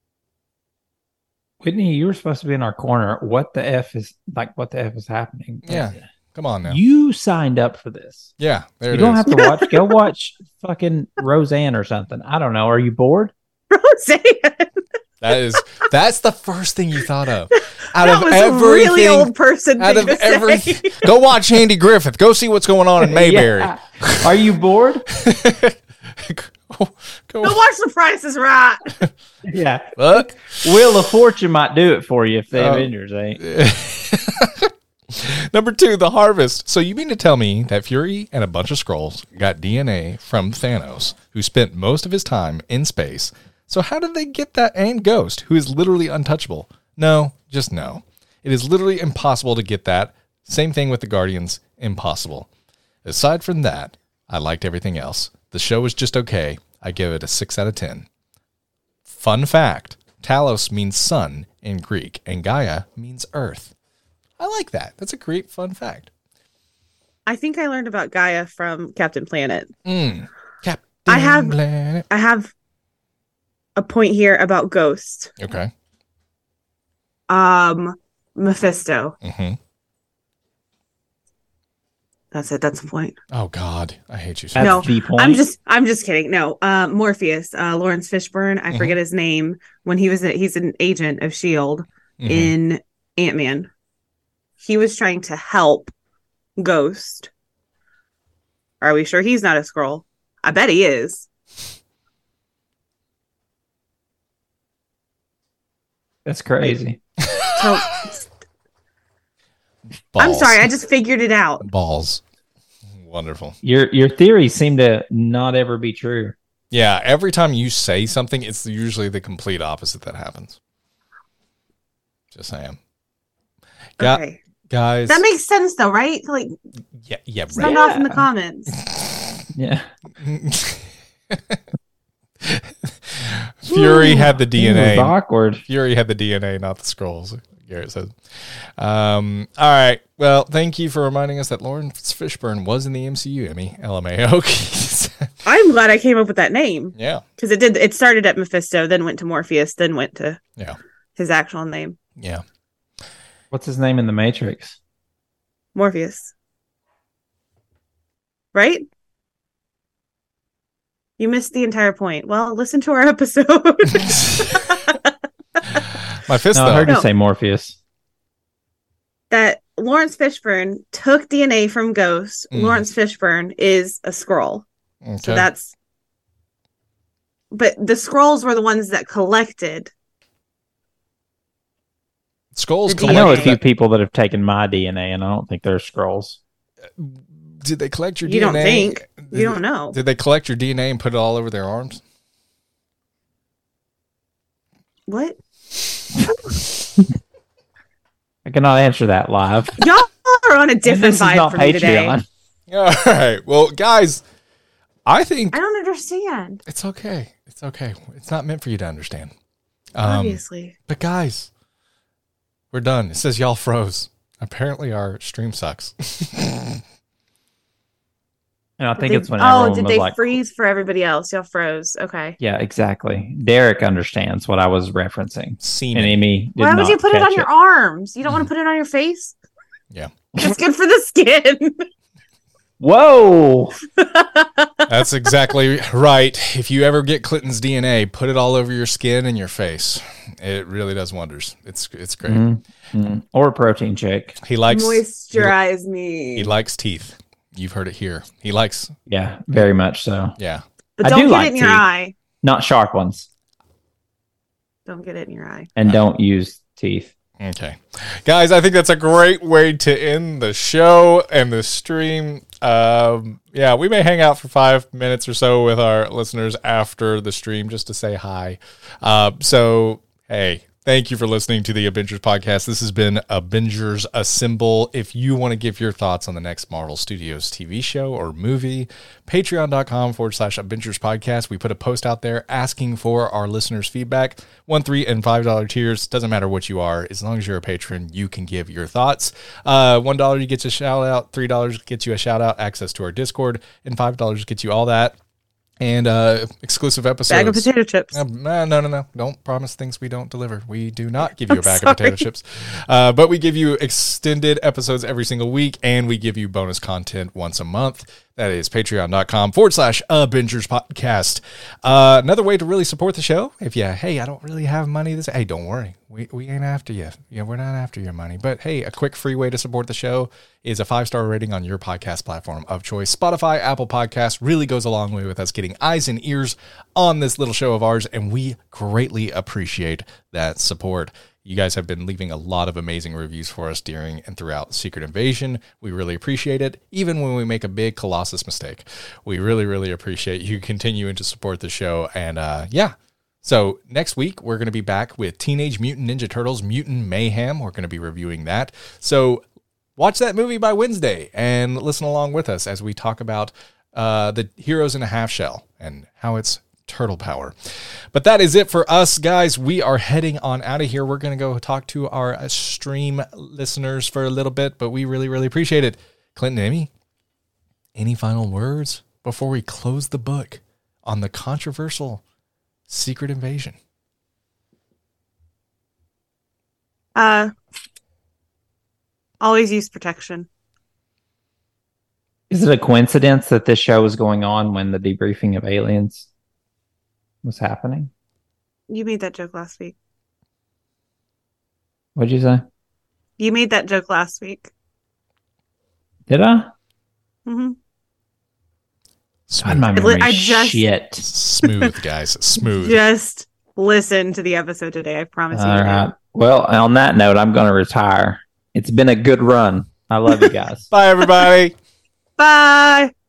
Whitney, you were supposed to be in our corner. What the f is like? What the f is happening? Yeah. come on now. You signed up for this. yeah, there You it don't is. have to watch. Go watch fucking Roseanne or something. I don't know. Are you bored? Roseanne. That is that's the first thing you thought of. Out That of was everything, a really old person out thing of to say. everything, go watch Andy Griffith. Go see what's going on in Mayberry. Yeah. Are you bored? go, go. Go watch The Price is Right. Yeah. Look. Wheel of Fortune might do it for you if the Oh. Avengers ain't. Number two, the harvest. So you mean to tell me that Fury and a bunch of Skrulls got D N A from Thanos, who spent most of his time in space? So how did they get that and Ghost, who is literally untouchable? No, just no. It is literally impossible to get that. Same thing with the Guardians, impossible. Aside from that, I liked everything else. The show was just okay. I give it a six out of ten. Fun fact, Talos means sun in Greek, and Gaia means earth. I like that. That's a great fun fact. I think I learned about Gaia from Captain Planet. Mm. Captain I have- Planet. I have a point here about Ghost. Okay. Um, Mephisto. Mm-hmm. That's it. That's the point. Oh God, I hate you so That's No, much. the point. I'm just, I'm just kidding. No, uh, Morpheus, uh, Lawrence Fishburne. I Mhm. forget his name. When he was, a, he's an agent of Shield Mhm. in Ant-Man. He was trying to help Ghost. Are we sure he's not a Skrull? I bet he is. That's crazy. So I'm Balls. sorry, I just figured it out. balls. Wonderful. Your your theories seem to not ever be true. Yeah, every time you say something, it's usually the complete opposite that happens. Just saying. Gu- Okay. Guys. That makes sense though, right? Like Yeah, yeah, sound right. off in the comments. Yeah. Fury had the D N It was A. awkward. Fury had the D N A, not the scrolls. Garrett says. Um, all right. Well, thank you for reminding us that Lawrence Fishburne was in the M C U, Emmy. L M A O. I'm glad I came up with that name Yeah. because it did. It started at Mephisto, then went to Morpheus, then went to Yeah. his actual name, Yeah. What's his name in the Matrix? Morpheus. Right? You missed the entire point. Well, listen to our episode. Mephisto. No, I heard No. you say Morpheus. That Lawrence Fishburne took D N A from Ghost. Mm. Lawrence Fishburne is a scroll. Okay. So that's. But the scrolls were the ones that collected. Skulls The I know a collected few that- people that have taken my D N A, and I don't think they're scrolls. Did they collect your You D N A? don't think. Did, You don't know. Did they collect your D N A and put it all over their arms? What? I cannot answer that live. Y'all are on a And different this is vibe not from me today. Patreon. All right. Well, guys, I think I don't understand. it's okay. It's okay. It's not meant for you to understand. Um, Obviously. But guys, we're done. It says y'all froze. Apparently our stream sucks. And I think Did it's they- when oh, everyone did was they like, freeze for everybody else? Y'all froze. Okay. yeah, exactly. Derek understands what I was referencing. Seen And it. Amy did Why would not you put it catch on your arms? You don't want to put it on your face? Yeah. It's good for the skin. Whoa! That's exactly right. If you ever get Clinton's D N A, put it all over your skin and your face. It really does wonders. It's it's great. Mhm. Mhm. Or a protein shake. He likes Moisturize me. He likes teeth. You've heard it here. He likes Yeah, very much so. yeah. But I don't do get like it in your teeth. eye. Not sharp ones. Don't get it in your eye. And don't use teeth. Okay. Guys, I think that's a great way to end the show and the stream. Um, yeah, we may hang out for five minutes or so with our listeners after the stream just to say hi. Uh, so, hey, thank you for listening to the Avengers podcast. This has been Avengers Assemble. If you want to give your thoughts on the next Marvel Studios T V show or movie, patreon.com forward slash Avengers podcast. We put a post out there asking for our listeners' feedback. One, three, and five dollar tiers. Doesn't matter what you are. As long as you're a patron, you can give your thoughts. Uh, one dollar you get a shout out. Three dollars gets you a shout out, access to our Discord, and five dollars gets you all that. And uh, exclusive episodes. Bag of potato chips. Uh, no, no, no, no. Don't promise things we don't deliver. We do not give you a bag I'm of potato sorry. chips. Uh, but we give you extended episodes every single week, and we give you bonus content once a month. That is patreon.com forward slash Avengers podcast. Uh, another way to really support the show, if you, hey, I don't really have money this, hey, don't worry. We, we ain't after you. Yeah, we're not after your money. But hey, a quick free way to support the show is a five-star rating on your podcast platform of choice. Spotify, Apple Podcasts really goes a long way with us getting eyes and ears on this little show of ours, and we greatly appreciate that support. You guys have been leaving a lot of amazing reviews for us during and throughout Secret Invasion. We really appreciate it, even when we make a big Colossus mistake. We really, really appreciate you continuing to support the show. And uh, yeah, so next week, we're going to be back with Teenage Mutant Ninja Turtles Mutant Mayhem. We're going to be reviewing that. So watch that movie by Wednesday and listen along with us as we talk about uh, the Heroes in a Half Shell and how it's turtle power. But that is it for us, guys. We are heading on out of here. We're going to go talk to our uh, stream listeners for a little bit, but we really, really appreciate it. Clinton, Emmy, any final words before we close the book on the controversial Secret Invasion? Uh, always use protection. Is it a coincidence that this show was going on when the debriefing of Aliens was happening? You made that joke last week. What'd you say? You made that joke last week. Did I? Mm-hmm. God, my I li- memory I is just- shit. Smooth, guys. Smooth. Just listen to the episode today. I promise you. All you right. will. Well, on that note, I'm going to retire. It's been a good run. I love you guys. Bye, everybody. Bye.